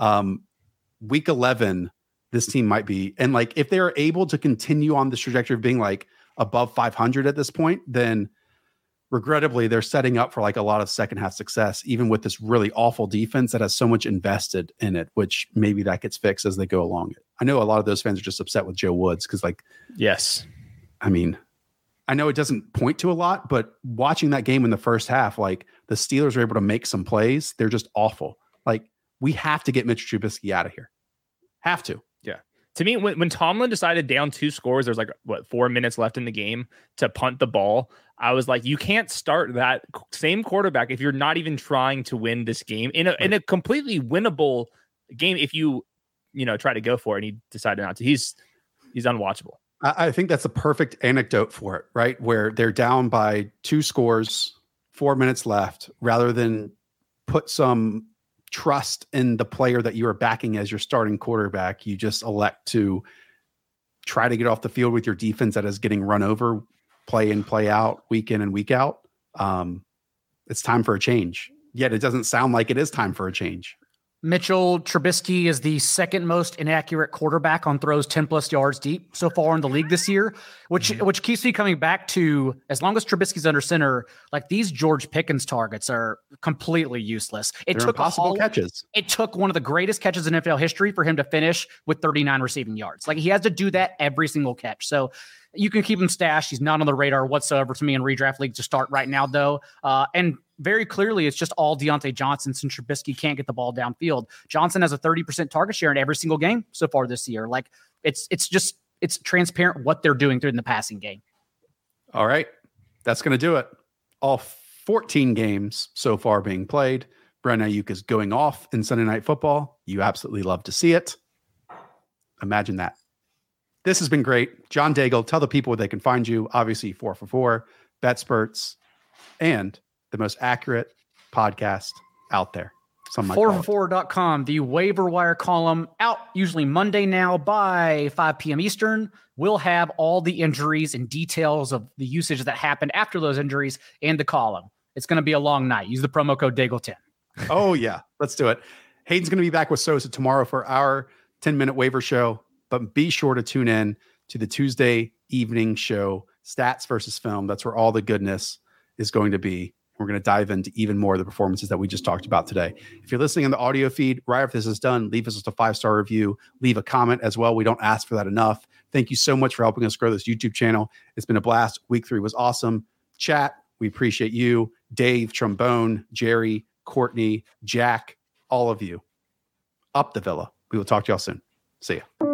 week 11, this team might be. And like, if they're able to continue on this trajectory of being like above 500 at this point, then regrettably, they're setting up for like a lot of second half success, even with this really awful defense that has so much invested in it, which maybe that gets fixed as they go along. I know a lot of those fans are just upset with Joe Woods because, like, yes, I mean, I know it doesn't point to a lot, but watching that game in the first half, like the Steelers are able to make some plays. They're just awful. Like, we have to get Mitch Trubisky out of here. Have to. To me, when Tomlin decided down 2 scores, there's like 4 minutes left in the game to punt the ball. I was like, you can't start that same quarterback if you're not even trying to win this game in a completely winnable game. If you try to go for it, and he decided not to. He's unwatchable. I think that's a perfect anecdote for it, right? Where they're down by 2 scores, 4 minutes left, rather than put some trust in the player that you are backing as your starting quarterback. You just elect to try to get off the field with your defense that is getting run over, play in, play out, week in and week out. It's time for a change. Yet it doesn't sound like it is time for a change. Mitchell Trubisky is the second most inaccurate quarterback on throws 10 plus yards deep so far in the league this year, which keeps me coming back to, as long as Trubisky's under center, like these George Pickens targets are completely useless. They're impossible catches. It took one of the greatest catches in NFL history for him to finish with 39 receiving yards. Like, he has to do that every single catch. So you can keep him stashed. He's not on the radar whatsoever to me in redraft league to start right now, though. And very clearly, it's just all Deontay Johnson since Trubisky can't get the ball downfield. Johnson has a 30% target share in every single game so far this year. Like, it's transparent what they're doing through in the passing game. All right. That's going to do it. All 14 games so far being played. Brandon Aiyuk is going off in Sunday Night Football. You absolutely love to see it. Imagine that. This has been great. John Daigle, tell the people where they can find you. Obviously, 4for4, BetSperts, and the most accurate podcast out there. 4for4.com, the waiver wire column out usually Monday now by 5 p.m. Eastern. We'll have all the injuries and details of the usage that happened after those injuries in the column. It's going to be a long night. Use the promo code Daigle10. Oh, yeah. Let's do it. Hayden's going to be back with Sosa tomorrow for our 10-minute waiver show. But be sure to tune in to the Tuesday evening show, Stats versus Film. That's where all the goodness is going to be. We're going to dive into even more of the performances that we just talked about today. If you're listening in the audio feed, right after this is done, leave us just a 5-star review. Leave a comment as well. We don't ask for that enough. Thank you so much for helping us grow this YouTube channel. It's been a blast. Week 3 was awesome. Chat, we appreciate you. Dave, Trombone, Jerry, Courtney, Jack, all of you. Up the villa. We will talk to y'all soon. See ya.